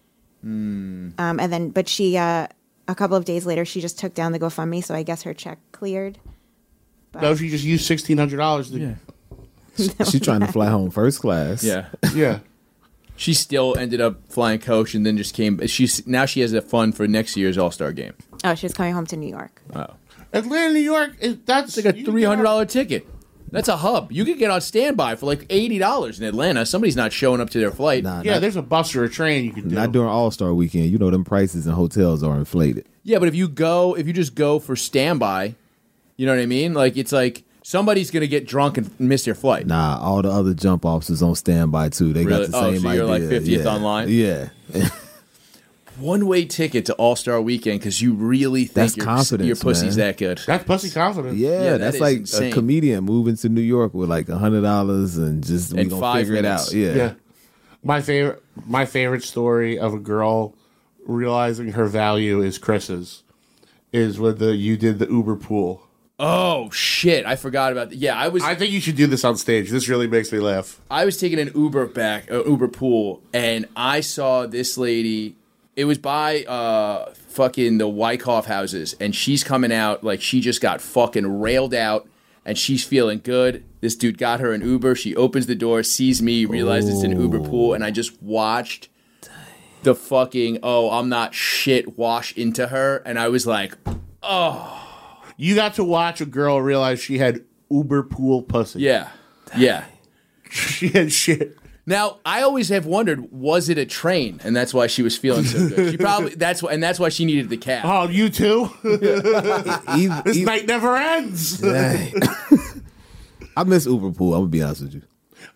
But she a couple of days later she just took down the GoFundMe, so I guess her check cleared. But no, she just used $1,600. She's trying to fly home first class. Yeah. Yeah. She still ended up flying coach and then just came. Now she has a fund for next year's All-Star game. Oh, she's coming home to New York. Oh, Atlanta, New York. That's like a $300 ticket. That's a hub. You could get on standby for like $80 in Atlanta. Somebody's not showing up to their flight. There's a bus or a train you can do. Not during All-Star weekend. You know them prices in hotels are inflated. Yeah, but if you just go for standby, you know what I mean? Like it's like somebody's gonna get drunk and miss their flight. Nah, all the other jump offs is on standby too. They got the same so you're idea. like 50th online? Yeah. One-way ticket to All-Star weekend because you really think your pussy's that good. That's pussy confidence. Yeah, that's like insane. A comedian moving to New York with like $100 and just we gonna figure it out. Yeah. My favorite story of a girl realizing her value is Chris's. Is when you did the Uber pool. Oh shit! I forgot about that. Yeah, I think you should do this on stage. This really makes me laugh. I was taking an Uber pool, and I saw this lady. It was by fucking the Wyckoff houses, and she's coming out like she just got fucking railed out, and she's feeling good. This dude got her an Uber. She opens the door, sees me, realizes it's an Uber pool, and I just watched the fucking I'm not shit wash into her, and I was like, oh. You got to watch a girl realize she had Uber pool pussy. Yeah. She had shit. Now, I always have wondered, was it a train? And that's why she was feeling so good. She probably that's why she needed the cab. Oh, you too? This night never ends. I miss Uber pool. I'm gonna be honest with you.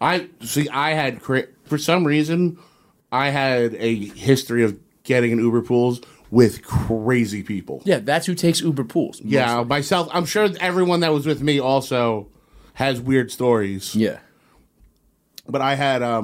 For some reason, I had a history of getting in Uber pools with crazy people. Yeah, that's who takes Uber pools. Mostly. Yeah, myself. I'm sure everyone that was with me also has weird stories. Yeah. But I had a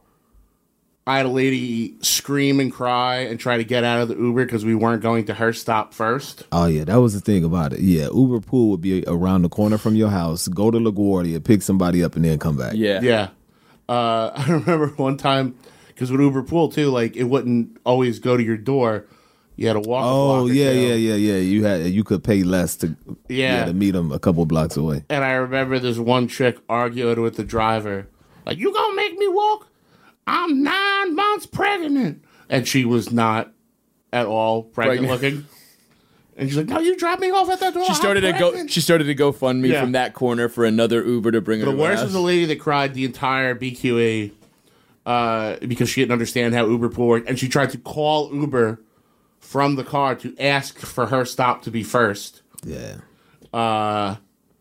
lady scream and cry and try to get out of the Uber because we weren't going to her stop first. Oh, yeah, that was the thing about it. Yeah, Uber pool would be around the corner from your house. Go to LaGuardia, pick somebody up, and then come back. Yeah. I remember one time, because with Uber pool, too, like, it wouldn't always go to your door. You had to walk. Oh, yeah. You could pay less to meet them a couple blocks away. And I remember this one chick arguing with the driver. Like, you gonna make me walk? I'm 9 months pregnant. And she was not at all pregnant looking. And she's like, no, you dropped me off at that door. She started to go fund me from that corner for another Uber to bring her to the worst was the lady that cried the entire BQE because she didn't understand how Uber pool worked. And she tried to call Uber from the car to ask for her stop to be first. Yeah. And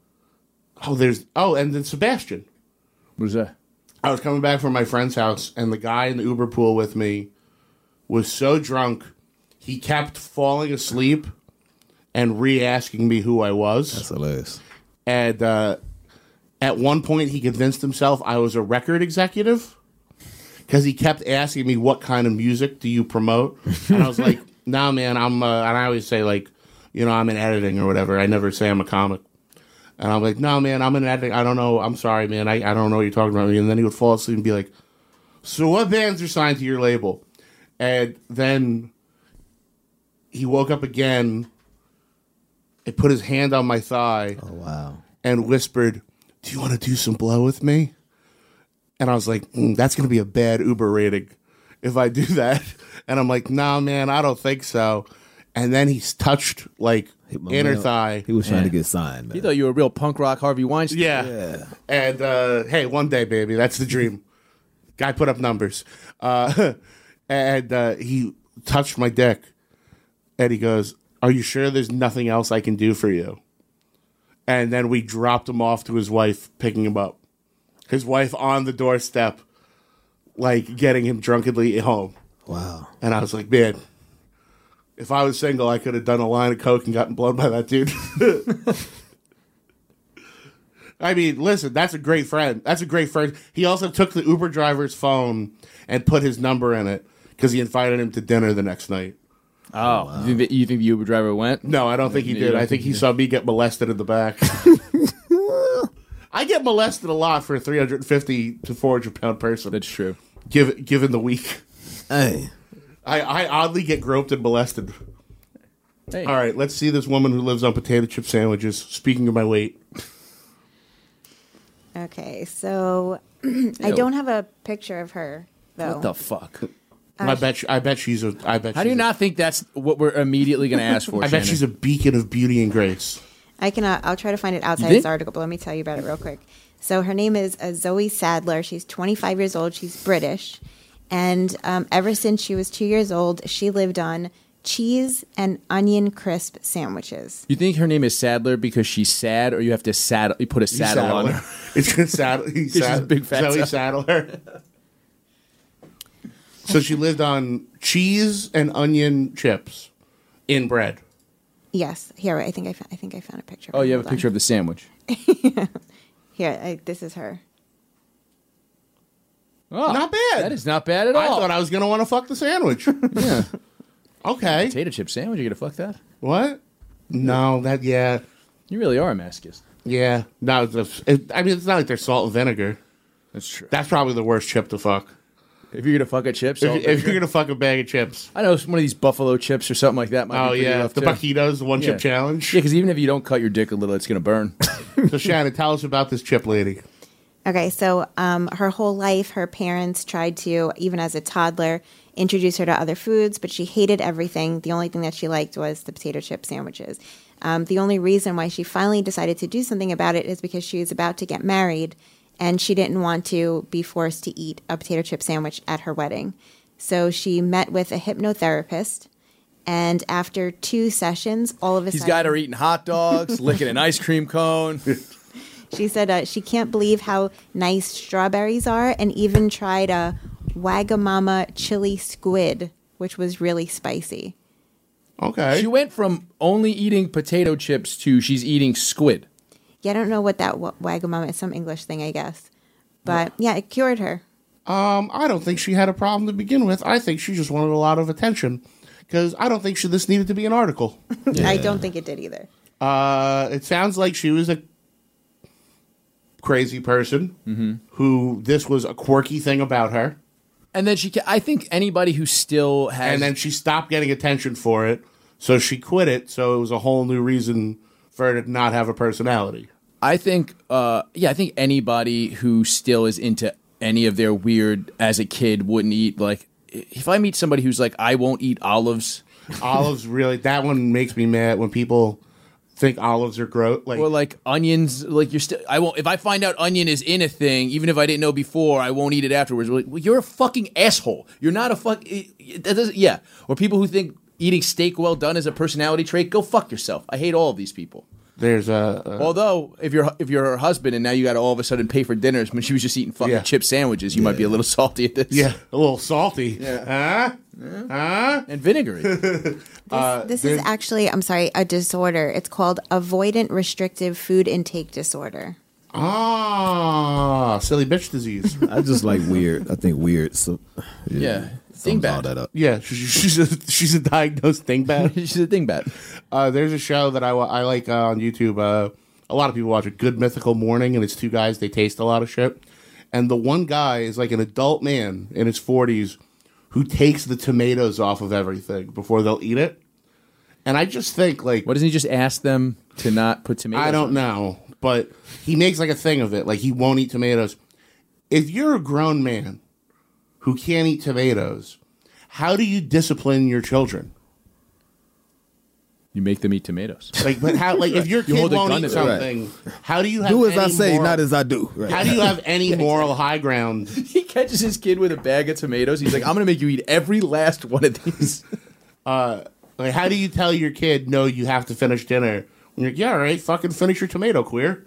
then Sebastian. What is that? I was coming back from my friend's house, and the guy in the Uber pool with me was so drunk, he kept falling asleep and re-asking me who I was. That's hilarious. And at one point, he convinced himself I was a record executive because he kept asking me, what kind of music do you promote? And I was like, nah, man, and I always say, like, you know, I'm in editing or whatever. I never say I'm a comic. And I'm like, no, man, I'm in editing. I don't know. I'm sorry, man. I don't know what you're talking about. And then he would fall asleep and be like, so what bands are signed to your label? And then he woke up again and put his hand on my thigh. Oh, wow. And whispered, do you want to do some blow with me? And I was like, that's going to be a bad Uber rating if I do that. And I'm like, nah, man, I don't think so. And then he's touched, like, inner thigh. He was trying to get signed, man. He thought you were a real punk rock Harvey Weinstein. Yeah. And, hey, one day, baby, that's the dream. Guy put up numbers. And he touched my dick. And he goes, are you sure there's nothing else I can do for you? And then we dropped him off to his wife, picking him up. His wife on the doorstep, like, getting him drunkenly home. Wow. And I was like, man, if I was single, I could have done a line of coke and gotten blown by that dude. I mean, listen, that's a great friend. That's a great friend. He also took the Uber driver's phone and put his number in it because he invited him to dinner the next night. Oh, wow. You think the Uber driver went? No, I don't think he did. I think he saw me get molested in the back. I get molested a lot for a 350 to 400 pound person. That's true. Given the week. Hey. I oddly get groped and molested. Hey. All right, let's see this woman who lives on potato chip sandwiches. Speaking of my weight. Okay, so I don't have a picture of her, though. What the fuck? I bet she's a. How do you not think that's what we're immediately going to ask for? I bet she's a beacon of beauty and grace. I'll try to find it outside this article, but let me tell you about it real quick. So her name is Zoe Sadler. She's 25 years old. She's British, and ever since she was 2 years old, she lived on cheese and onion crisp sandwiches. You think her name is Sadler because she's sad, or you have to you put a saddle on her? It's just saddle. She's a big fat Zoe Sadler. So she lived on cheese and onion chips in bread. Yes. Here, I think I found a picture. Oh, you have a picture of the sandwich. Here, this is her. Oh, not bad. That is not bad at all. I thought I was going to want to fuck the sandwich. Yeah. Okay. Potato chip sandwich, you going to fuck that? What? No, yeah. You really are a masochist. Yeah. No, I mean, it's not like they're salt and vinegar. That's true. That's probably the worst chip to fuck. If you're going to fuck a chip, if you're going to fuck a bag of chips. I know one of these buffalo chips or something like that might be pretty rough, the too. Baquitos, the one chip challenge. Yeah, because even if you don't cut your dick a little, it's going to burn. So Shannon, tell us about this chip lady. Okay, so her whole life, her parents tried to, even as a toddler, introduce her to other foods, but she hated everything. The only thing that she liked was the potato chip sandwiches. The only reason why she finally decided to do something about it is because she was about to get married, and she didn't want to be forced to eat a potato chip sandwich at her wedding. So she met with a hypnotherapist, and after 2 sessions, all of a sudden... He's got her eating hot dogs, licking an ice cream cone. She said she can't believe how nice strawberries are, and even tried a Wagamama chili squid, which was really spicy. Okay. She went from only eating potato chips to she's eating squid. Yeah, I don't know what that Wagamama is. Some English thing, I guess. But yeah, it cured her. I don't think she had a problem to begin with. I think she just wanted a lot of attention because I don't think this needed to be an article. Yeah. I don't think it did either. It sounds like she was a crazy person who this was a quirky thing about her. And then I think anybody who still has... And then she stopped getting attention for it, so she quit it, so it was a whole new reason for her to not have a personality. I think, I think anybody who still is into any of their weird, as a kid, wouldn't eat, like, if I meet somebody who's like, I won't eat olives. Olives, really, that one makes me mad when people think olives are gross. Or like onions, like I won't, if I find out onion is in a thing, even if I didn't know before, I won't eat it afterwards. Like, well, you're a fucking asshole. You're not a that doesn't, yeah. Or people who think eating steak well done is a personality trait, go fuck yourself. I hate all of these people. There's Although if you're her husband and now you got to all of a sudden pay for dinners when she was just eating fucking chip sandwiches, you might be a little salty at this. Yeah, a little salty. Yeah. Huh? And vinegary. This is actually, I'm sorry, a disorder. It's called avoidant restrictive food intake disorder. Ah, silly bitch disease. I just like weird. I think weird. So sums all that up. Yeah, she's a diagnosed dingbat. She's a dingbat. There's a show that I like on YouTube. A lot of people watch it. Good Mythical Morning, and it's two guys. They taste a lot of shit, and the one guy is like an adult man in his 40s who takes the tomatoes off of everything before they'll eat it. And I just think, like, what doesn't he just ask them to not put tomatoes? I don't know, but he makes like a thing of it. Like, he won't eat tomatoes. If you're a grown man who can't eat tomatoes, how do you discipline your children? You make them eat tomatoes. Like, but how? Like, if your kid won't eat something, how do you have do as any I say, moral, not as I do? Right. How do you have any moral high ground? He catches his kid with a bag of tomatoes. He's like, "I'm going to make you eat every last one of these." Like, how do you tell your kid, no, you have to finish dinner? When you're like, yeah, all right, fucking finish your tomato, queer.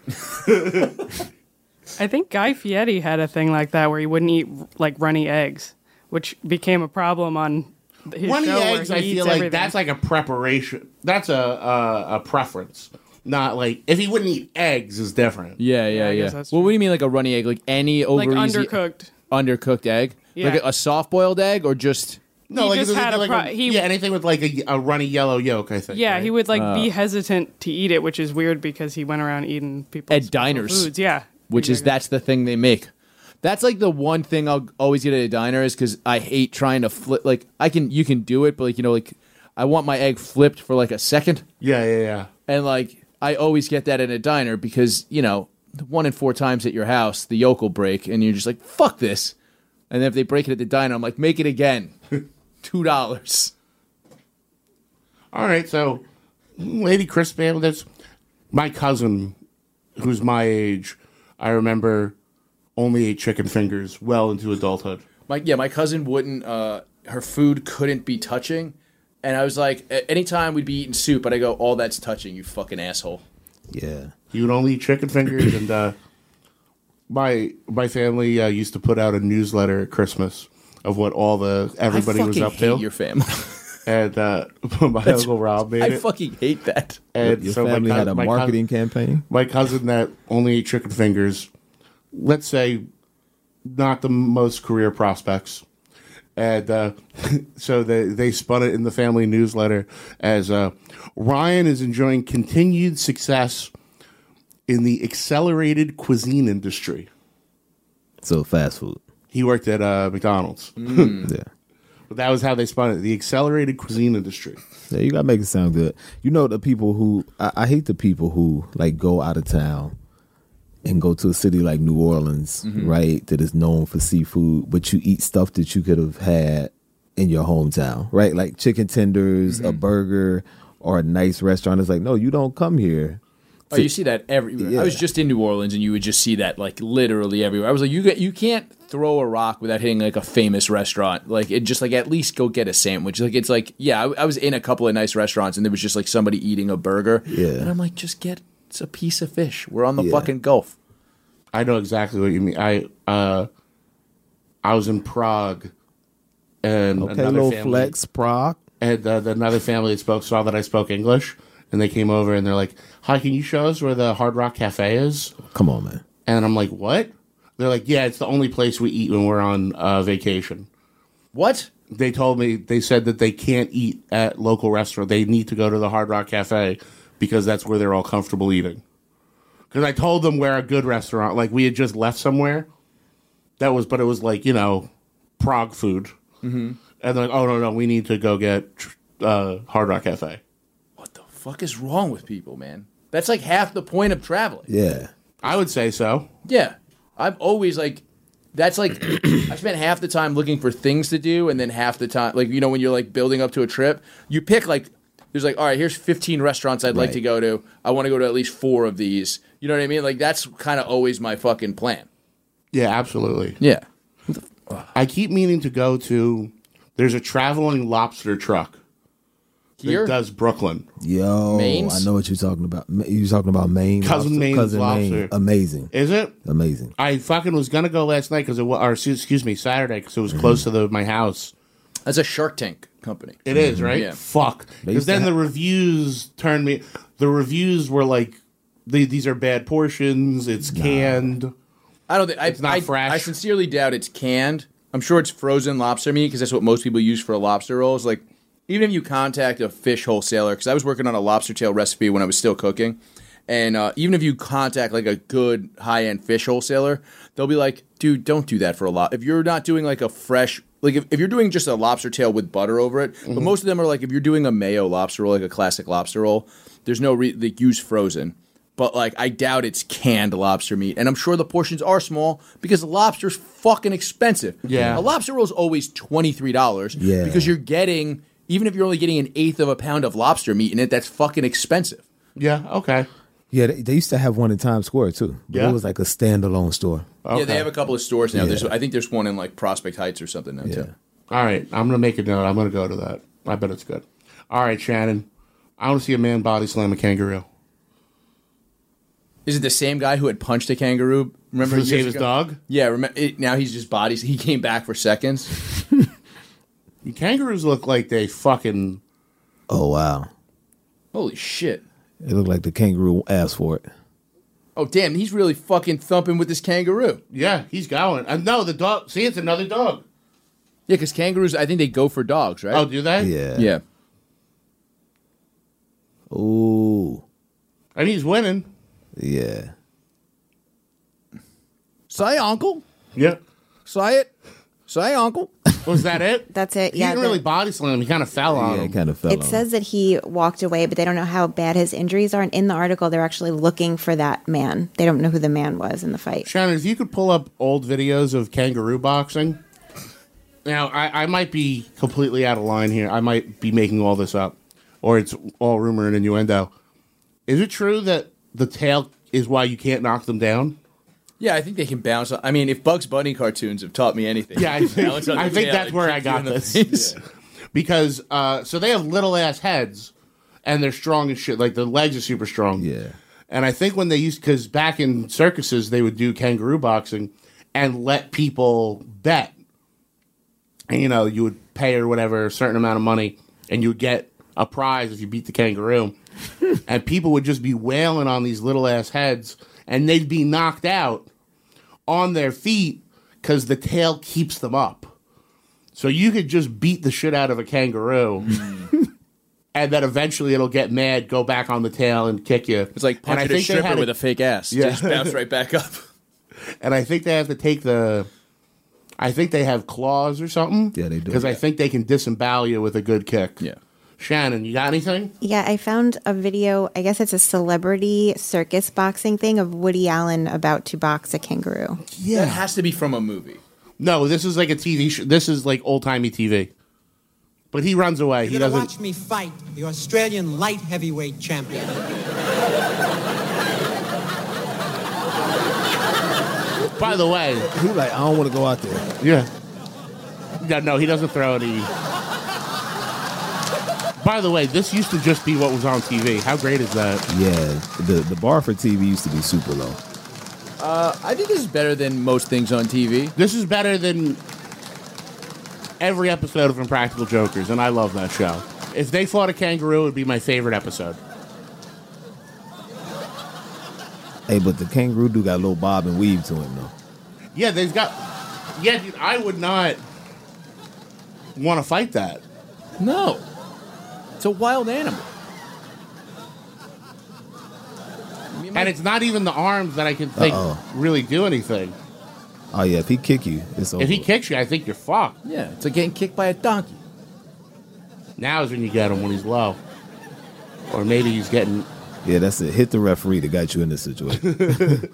I think Guy Fieri had a thing like that where he wouldn't eat like runny eggs, which became a problem on his Runny show eggs, where I he feel eats like everything. that's like a preparation. That's a preference. Not like, if he wouldn't eat eggs is different. Yeah. I guess that's Well, true. what do you mean, like a runny egg? Like any over like easy undercooked egg? Yeah. Like a soft boiled egg, or just No, He like, just if it had was a like pro- he- anything with like a runny yellow yolk, I think. Yeah, right? he would like be hesitant to eat it, which is weird because he went around eating people's at diners? foods. Yeah, Which is that's the thing they make. That's like the one thing I'll always get at a diner is because I hate trying to flip. Like you can do it, but like like I want my egg flipped for like a second. Yeah. And like I always get that at a diner because 1 in 4 times at your house the yolk will break and you're just like fuck this. And then if they break it at the diner, I'm like make it again, $2. All right, so Lady Crispin, that's my cousin, who's my age. I remember only ate chicken fingers well into adulthood. My cousin wouldn't. Her food couldn't be touching, and I was like, anytime we'd be eating soup, and I go, "All that's touching, you fucking asshole." Yeah, he would only eat chicken fingers, and my family used to put out a newsletter at Christmas of what everybody was up to. Hate your family. And my Uncle Rob made it. I fucking hate that. And your family had a marketing campaign? My cousin that only ate chicken fingers, let's say, not the most career prospects. And so they spun it in the family newsletter as Ryan is enjoying continued success in the accelerated cuisine industry. So fast food. He worked at McDonald's. Yeah. But that was how they spun it, the accelerated cuisine industry. Yeah, you gotta make it sound good. The people who I hate the people who like go out of town and go to a city like New Orleans, right, that is known for seafood, but you eat stuff that you could have had in your hometown, right? Like chicken tenders, a burger, or a nice restaurant. It's like, no, you don't come here. Oh, you see that everywhere. Yeah. I was just in New Orleans, and you would just see that like literally everywhere. I was like, you can't throw a rock without hitting like a famous restaurant. Like it just like at least go get a sandwich. Like it's like I was in a couple of nice restaurants, and there was just like somebody eating a burger. Yeah, and I'm like, just get a piece of fish. We're on the fucking Gulf. I know exactly what you mean. I was in Prague, and another little family, flex, Prague, and another family saw that I spoke English. And they came over and they're like, "Hi, can you show us where the Hard Rock Cafe is?" Come on, man. And I'm like, "What?" They're like, "Yeah, it's the only place we eat when we're on vacation." What? They told me, they said that they can't eat at local restaurant. They need to go to the Hard Rock Cafe because that's where they're all comfortable eating. Because I told them where a good restaurant, like we had just left somewhere. But it was like, Prague food. Mm-hmm. And they're like, "Oh, no, we need to go get Hard Rock Cafe." Fuck is wrong with people, man? That's like half the point of traveling. Yeah, I would say so. Yeah, I'm always like, that's like, I spent half the time looking for things to do, and then half the time, like when you're like building up to a trip, you pick like, there's like, all right, here's 15 restaurants I'd like to go to. I want to go to at least 4 of these. You know what I mean? Like that's kind of always my fucking plan. Yeah, absolutely. Yeah. I keep meaning to go to. There's a traveling lobster truck. Here? that does Brooklyn. Yo, Maine's? I know what you're talking about. You're talking about Maine. Cousin Maine's Cousin lobster. Maine. Amazing. Is it? Amazing. I fucking was gonna go last night because it was, or excuse me, Saturday because it was close to my house. That's a Shark Tank company. It is, right? Yeah. Fuck. Because then the reviews turned me. The reviews were like, these are bad portions. It's canned. I don't think It's not fresh. I sincerely doubt it's canned. I'm sure it's frozen lobster meat because that's what most people use for a lobster roll. Is like, even if you contact a fish wholesaler, because I was working on a lobster tail recipe when I was still cooking, and even if you contact like a good high end fish wholesaler, they'll be like, dude, don't do that for a lot. If you're not doing like a fresh, like if you're doing just a lobster tail with butter over it, but most of them are like if you're doing a mayo lobster roll, like a classic lobster roll, there's no like use frozen. But, like, I doubt it's canned lobster meat. And I'm sure the portions are small because lobster's fucking expensive. Yeah. A lobster roll is always $23 because you're getting, even if you're only getting 1/8 of a pound of lobster meat in it, that's fucking expensive. Yeah, okay. Yeah, they used to have one in Times Square, too. But Yeah? it was like a standalone store. Okay. Yeah, they have a couple of stores now. Yeah. I think there's one in, like, Prospect Heights or something now, too. All right, I'm going to make a note. I'm going to go to that. I bet it's good. All right, Shannon. I want to see a man body slam a kangaroo. Is it the same guy who had punched a kangaroo? Remember To save his dog? Yeah, now he's just bodies. He came back for seconds. Kangaroos look like they fucking... Oh, wow. Holy shit. It looked like the kangaroo asked for it. Oh, damn, he's really fucking thumping with this kangaroo. Yeah, he's going. No, the dog... See, it's another dog. Yeah, because kangaroos, I think they go for dogs, right? Oh, do they? Yeah. Yeah. Ooh. And he's winning. Yeah. Say, uncle. Yeah. Say it. Say, uncle. Was that it? That's it. He Yeah. didn't really body slam him. He kind of fell on Yeah, him. it kind of fell It on. says that he walked away, but they don't know how bad his injuries are. And in the article, they're actually looking for that man. They don't know who the man was in the fight. Shannon, if you could pull up old videos of kangaroo boxing. Now, I might be completely out of line here. I might be making all this up. Or it's all rumor and innuendo. Is it true that the tail is why you can't knock them down? Yeah, I think they can bounce. I mean, if Bugs Bunny cartoons have taught me anything. Yeah, I think that's where I got this. Because, so they have little ass heads, and they're strong as shit. Like, the legs are super strong. Yeah. And I think when they used, because back in circuses, they would do kangaroo boxing and let people bet. And, you know, you would pay or whatever, a certain amount of money, and you would get a prize if you beat the kangaroo. And people would just be wailing on these little ass heads, and they'd be knocked out on their feet because the tail keeps them up. So you could just beat the shit out of a kangaroo, and then eventually it'll get mad, go back on the tail, and kick you. It's like punching a stripper with a fake ass. Yeah. Just bounce right back up. And I think they have to take the... I think they have claws or something. Yeah, they do. Because I think they can disembowel you with a good kick. Yeah. Shannon, you got anything? Yeah, I found a video. I guess it's a celebrity circus boxing thing of Woody Allen about to box a kangaroo. That has to be from a movie. No, this is like a TV show. This is like old-timey TV. But he runs away. He You're gonna doesn't... watch me fight the Australian light heavyweight champion. By the way... He's like, I don't want to go out there. Yeah. Yeah, no, he doesn't throw any... By the way, this used to just be what was on TV. How great is that? Yeah, the bar for TV used to be super low. I think this is better than most things on TV. This is better than every episode of Impractical Jokers, and I love that show. If they fought a kangaroo, it would be my favorite episode. Hey, but the kangaroo do got a little bob and weave to him, though. Yeah, they've got... Yeah, dude, I would not want to fight that. No. It's a wild animal. And it's not even the arms that I can think really do anything. Oh, yeah, if he kick you, it's over. If he kicks you, I think you're fucked. Yeah, it's like getting kicked by a donkey. Now is when you get him, when he's low. Or maybe he's getting... Yeah, that's it. Hit the referee that got you in this situation.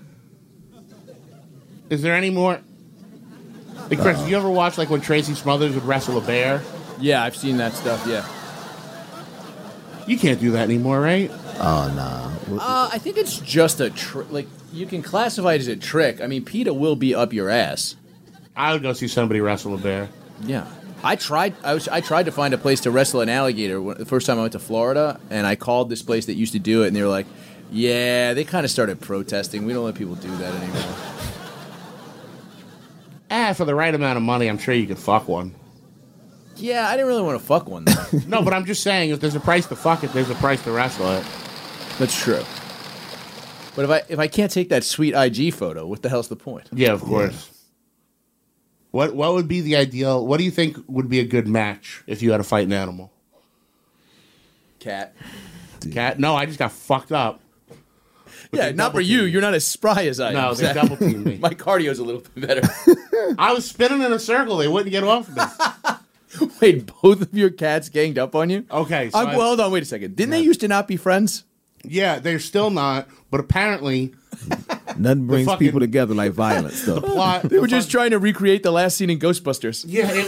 Is there any more? Hey, Chris, did you ever watch like when Tracy Smothers would wrestle a bear? Yeah, I've seen that stuff, yeah. You can't do that anymore, right? Oh, nah. I think it's just a trick. Like, you can classify it as a trick. I mean, PETA will be up your ass. I would go see somebody wrestle a bear. Yeah. I tried to find a place to wrestle an alligator the first time I went to Florida, and I called this place that used to do it, and they were like, yeah, they kind of started protesting. We don't let people do that anymore. For the right amount of money, I'm sure you could fuck one. Yeah, I didn't really want to fuck one, though. No, but I'm just saying, if there's a price to fuck it, there's a price to wrestle it. That's true. But if I can't take that sweet IG photo, what the hell's the point? Yeah, of course. What would be the ideal? What do you think would be a good match if you had to fight an animal? Cat. Cat? No, I just got fucked up. Yeah, not for you. You're not as spry as I am. No, they double teamed me. My cardio's a little bit better. I was spinning in a circle. They wouldn't get off of me. Wait, both of your cats ganged up on you? Okay. So well, hold on. Wait a second. Didn't they used to not be friends? Yeah, they're still not. But apparently, nothing brings people together like violence, though. The plot. They were just trying to recreate the last scene in Ghostbusters. Yeah, it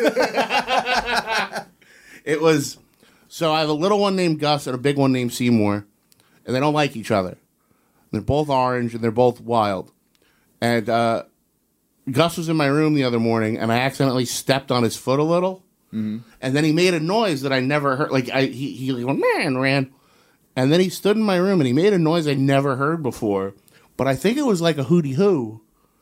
was. It was. So I have a little one named Gus and a big one named Seymour, and they don't like each other. They're both orange and they're both wild. And Gus was in my room the other morning, and I accidentally stepped on his foot a little, and then he made a noise that I never heard. Like he went man ran, and then he stood in my room and he made a noise I never heard before. But I think it was like a hootie hoo,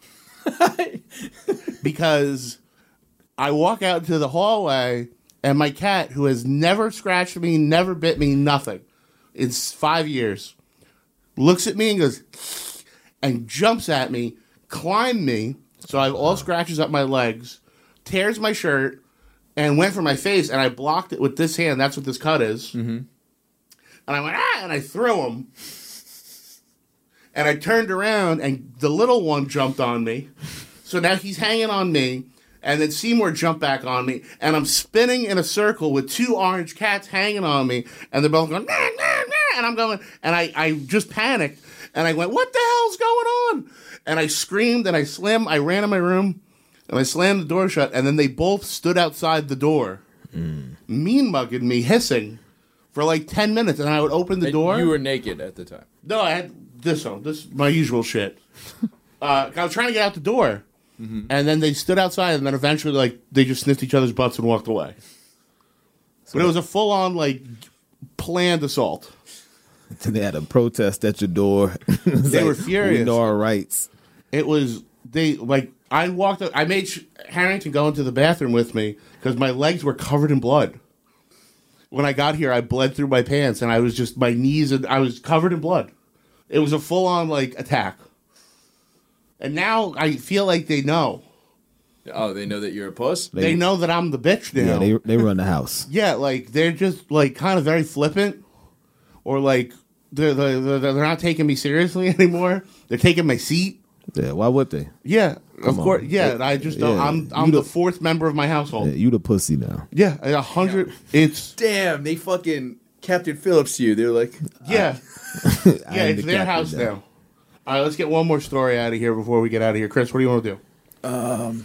because I walk out into the hallway and my cat, who has never scratched me, never bit me, nothing, it's 5 years, looks at me and goes, and jumps at me, climbed me, so I have all scratches up my legs, tears my shirt, and went for my face, and I blocked it with this hand. That's what this cut is. Mm-hmm. And I went, and I threw him. And I turned around, and the little one jumped on me. So now he's hanging on me, and then Seymour jumped back on me, and I'm spinning in a circle with two orange cats hanging on me, and they're both going, nah, nah, nah, and I'm going, and I just panicked, and I went, what the hell's going on? And I screamed, and I ran in my room, and I slammed the door shut, and then they both stood outside the door, mean mugging me, hissing, for like 10 minutes, and I would open the door. You were naked at the time. No, I had this on. This is my usual shit. I was trying to get out the door, and then they stood outside, and then eventually, like, they just sniffed each other's butts and walked away. But it was a full-on, like, planned assault. They had a protest at your door. They were furious. We know our rights. It was, I walked up, I made Harrington go into the bathroom with me because my legs were covered in blood. When I got here, I bled through my pants, and I was just, my knees, and I was covered in blood. It was a full-on, like, attack. And now I feel like they know. Oh, they know that you're a puss? They know that I'm the bitch now. Yeah, they run the house. Yeah, like, they're just, like, kind of very flippant. Or, like, they're not taking me seriously anymore. They're taking my seat. Yeah, why would they? Yeah, of course. Yeah, I just don't. I'm the fourth member of my household. Yeah, you the pussy now. Yeah, 100. It's damn. They fucking Captain Phillips you. They're like, yeah, yeah. It's their house now. All right, let's get one more story out of here before we get out of here. Chris, what do you want to do?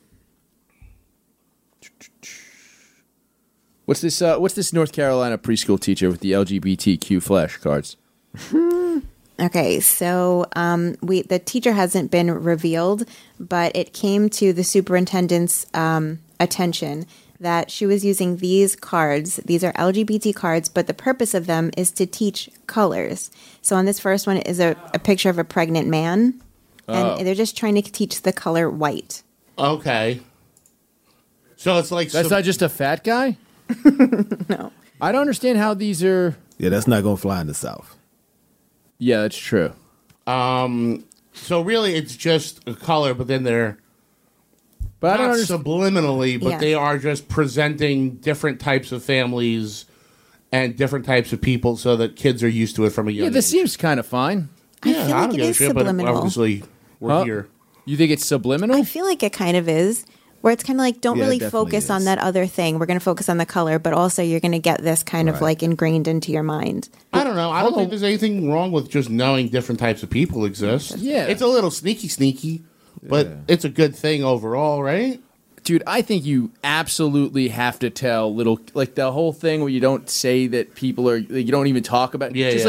What's this North Carolina preschool teacher with the LGBTQ flashcards? Okay, so the teacher hasn't been revealed, but it came to the superintendent's attention that she was using these cards. These are LGBT cards, but the purpose of them is to teach colors. So on this first one is a picture of a pregnant man, and they're just trying to teach the color white. Okay. So it's like... That's not just a fat guy? No. I don't understand how these are... Yeah, that's not going to fly in the South. Yeah, that's true. So really, it's just a color, but then they're but not subliminally, but Yeah. they are just presenting different types of families and different types of people so that kids are used to it from a young Yeah, this age. seems kind of fine. I feel like it is subliminal. But obviously, we're here. You think it's subliminal? I feel like it kind of is. Where it's kind of like, don't Yeah, it really definitely focus on is. that other thing. We're going to focus on the color, but also you're going to get this kind of like ingrained into your mind. I don't know. I don't think there's anything wrong with just knowing different types of people exist. Yeah. It's a little sneaky, but it's a good thing overall, right? Dude, I think you absolutely have to tell little, like the whole thing where you don't say that people are, like, you don't even talk about. Yeah, just yeah. like,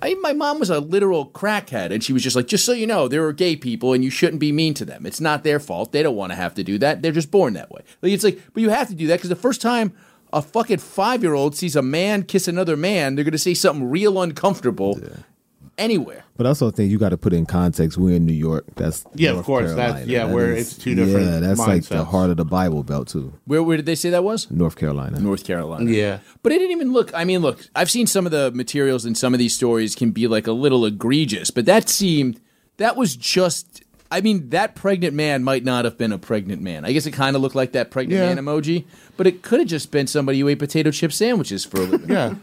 My mom was a literal crackhead, and she was just like, just so you know, there are gay people, and you shouldn't be mean to them. It's not their fault. They don't want to have to do that. They're just born that way. Like, it's like, but you have to do that because the first time a fucking 5-year-old sees a man kiss another man, they're going to say something real uncomfortable anywhere. But I also think you got to put in context. We're in New York. That's North of course. Carolina. Where it's two different. Yeah, that's mindsets. like the heart of the Bible Belt too. Where did they say that was? North Carolina. North Carolina. Yeah. But it didn't even look. I mean, look, I've seen some of the materials in some of these stories can be like a little egregious, but that was just. I mean, that pregnant man might not have been a pregnant man. I guess it kind of looked like that pregnant man emoji, but it could have just been somebody who ate potato chip sandwiches for a living. Yeah.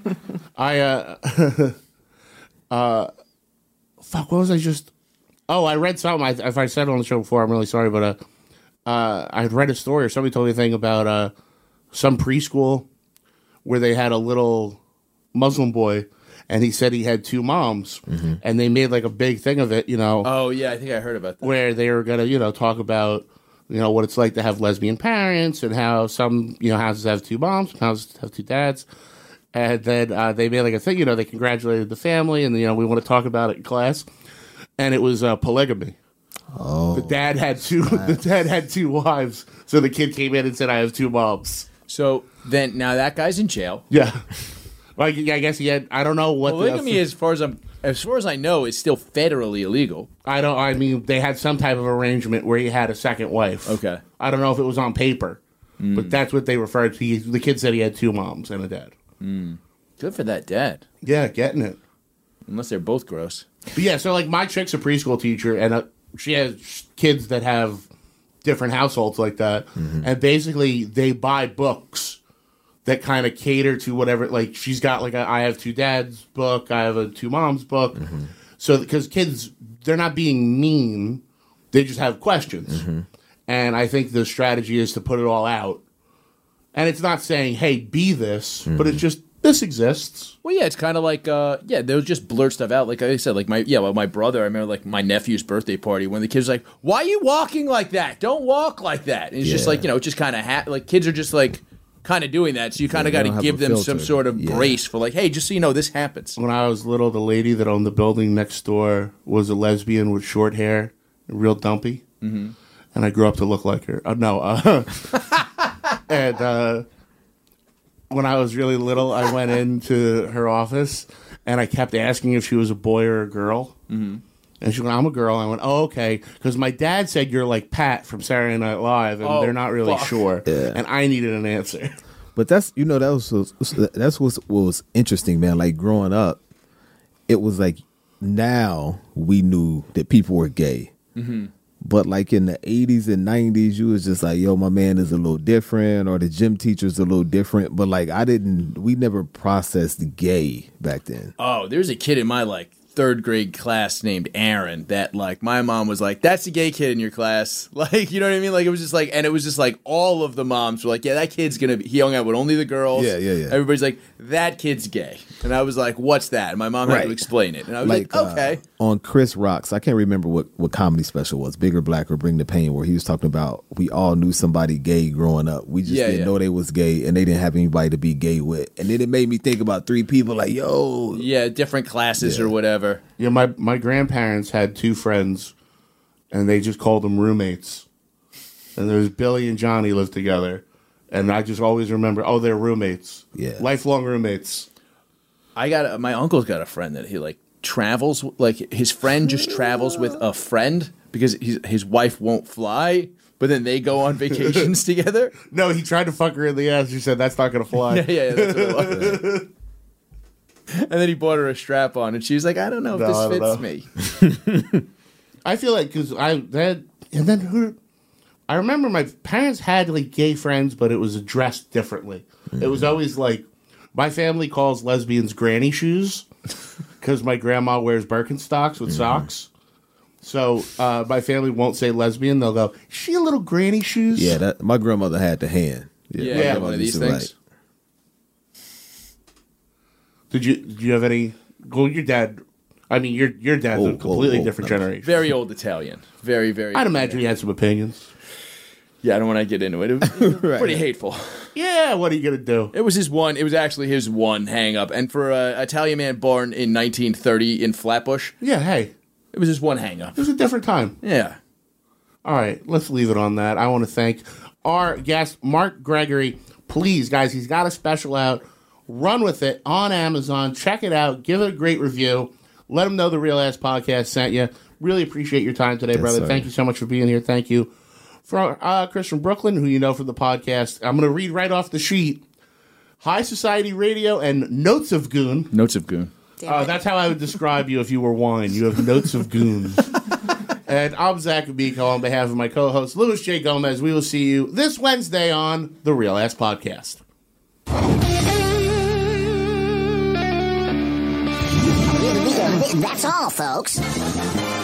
Fuck, what was I just... Oh, I read something. If I said it on the show before, I'm really sorry, but I read a story or somebody told me a thing about some preschool where they had a little Muslim boy, and he said he had 2 moms, and they made like a big thing of it, you know. Oh, yeah, I think I heard about that. Where they were going to, you know, talk about, you know, what it's like to have lesbian parents and how some, you know, houses have 2 moms, houses have 2 dads. And then they made like a thing, you know, they congratulated the family, and, you know, we want to talk about it in class. And it was polygamy. Oh. The dad had 2 the dad had 2 wives. So the kid came in and said, I have 2 moms. So then, now that guy's in jail. Yeah. Like, I guess he had, I don't know what polygamy, as far as I know, is still federally illegal. I mean, they had some type of arrangement where he had a second wife. Okay. I don't know if it was on paper, but that's what they referred to. The kid said he had 2 moms and a dad. Good for that dad. Yeah, getting it. Unless they're both gross. But yeah, so like my chick's a preschool teacher, and she has kids that have different households like that. And basically, they buy books that kind of cater to whatever. Like she's got like I have 2 dads book, I have a 2 moms book. So because kids, they're not being mean, they just have questions. And I think the strategy is to put it all out. And it's not saying, hey, be this, but it's just, this exists. Well, yeah, it's kind of like, they'll just blurt stuff out. Like I said, like my brother, I remember like my nephew's birthday party when the kid's like, why are you walking like that? Don't walk like that. And it's just like, you know, just kind of, like kids are just like kind of doing that. So you kind of got to give them some sort of brace for like, hey, just so you know, this happens. When I was little, the lady that owned the building next door was a lesbian with short hair, real dumpy. And I grew up to look like her. And when I was really little, I went into her office, and I kept asking if she was a boy or a girl. And she went, I'm a girl. I went, oh, okay. Because my dad said you're like Pat from Saturday Night Live, and they're not really sure. Yeah. And I needed an answer. But that's, you know, that's what was interesting, man. Like growing up, it was like now we knew that people were gay. But like in the 80s and 90s, you was just like, yo, my man is a little different, or the gym teacher's a little different. But like we never processed gay back then. Oh, there's a kid in my like 3rd grade class named Aaron that like my mom was like, that's a gay kid in your class. Like, you know what I mean? Like it was just like, and it was just like all of the moms were like, yeah, that kid's gonna be, he hung out with only the girls. Yeah. Everybody's like, that kid's gay. And I was like, what's that? And my mom had to explain it. And I was like okay. On Chris Rock's, I can't remember what comedy special was, Big or Black or Bring the Pain, where he was talking about we all knew somebody gay growing up. We just didn't know they was gay, and they didn't have anybody to be gay with. And then it made me think about 3 people like, yo. Yeah, different classes or whatever. Yeah, my grandparents had 2 friends, and they just called them roommates. And there's Billy and Johnny lived together. And I just always remember, they're roommates. Yeah. Lifelong roommates. My uncle's got a friend that he like travels, like his friend just travels with a friend because his wife won't fly, but then they go on vacations together. No, he tried to fuck her in the ass. She said, that's not going to fly. Yeah, that's what it was. And then he bought her a strap on, and she was like, I don't know if this fits me. I feel like, because I remember my parents had like gay friends, but it was addressed differently. It was always like, my family calls lesbians granny shoes because my grandma wears Birkenstocks with socks. So my family won't say lesbian. They'll go, is she a little granny shoes? Yeah, my grandmother had the hand. Yeah, one of these things. Did you have any? Well, your dad. I mean, your dad's a completely different generation. Very old Italian. Very, very. I'd imagine he had some opinions. Yeah, I don't want to get into it. It was pretty hateful. Yeah, what are you going to do? It was actually his one hang-up. And for an Italian man born in 1930 in Flatbush... Yeah, hey. It was his one hang-up. It was a different time. Yeah. All right, let's leave it on that. I want to thank our guest, Mark Gregory. Please, guys, he's got a special out. Run with it on Amazon. Check it out. Give it a great review. Let him know the Real Ass Podcast sent you. Really appreciate your time today, brother. Sir. Thank you so much for being here. Thank you. For Chris from Brooklyn, who you know from the podcast, I'm going to read right off the sheet. High Society Radio and Notes of Goon. Notes of Goon. That's how I would describe you if you were wine. You have Notes of Goon. And I'm Zach Abiko on behalf of my co-host, Louis J. Gomez. We will see you this Wednesday on the Real Ass Podcast. That's all, folks.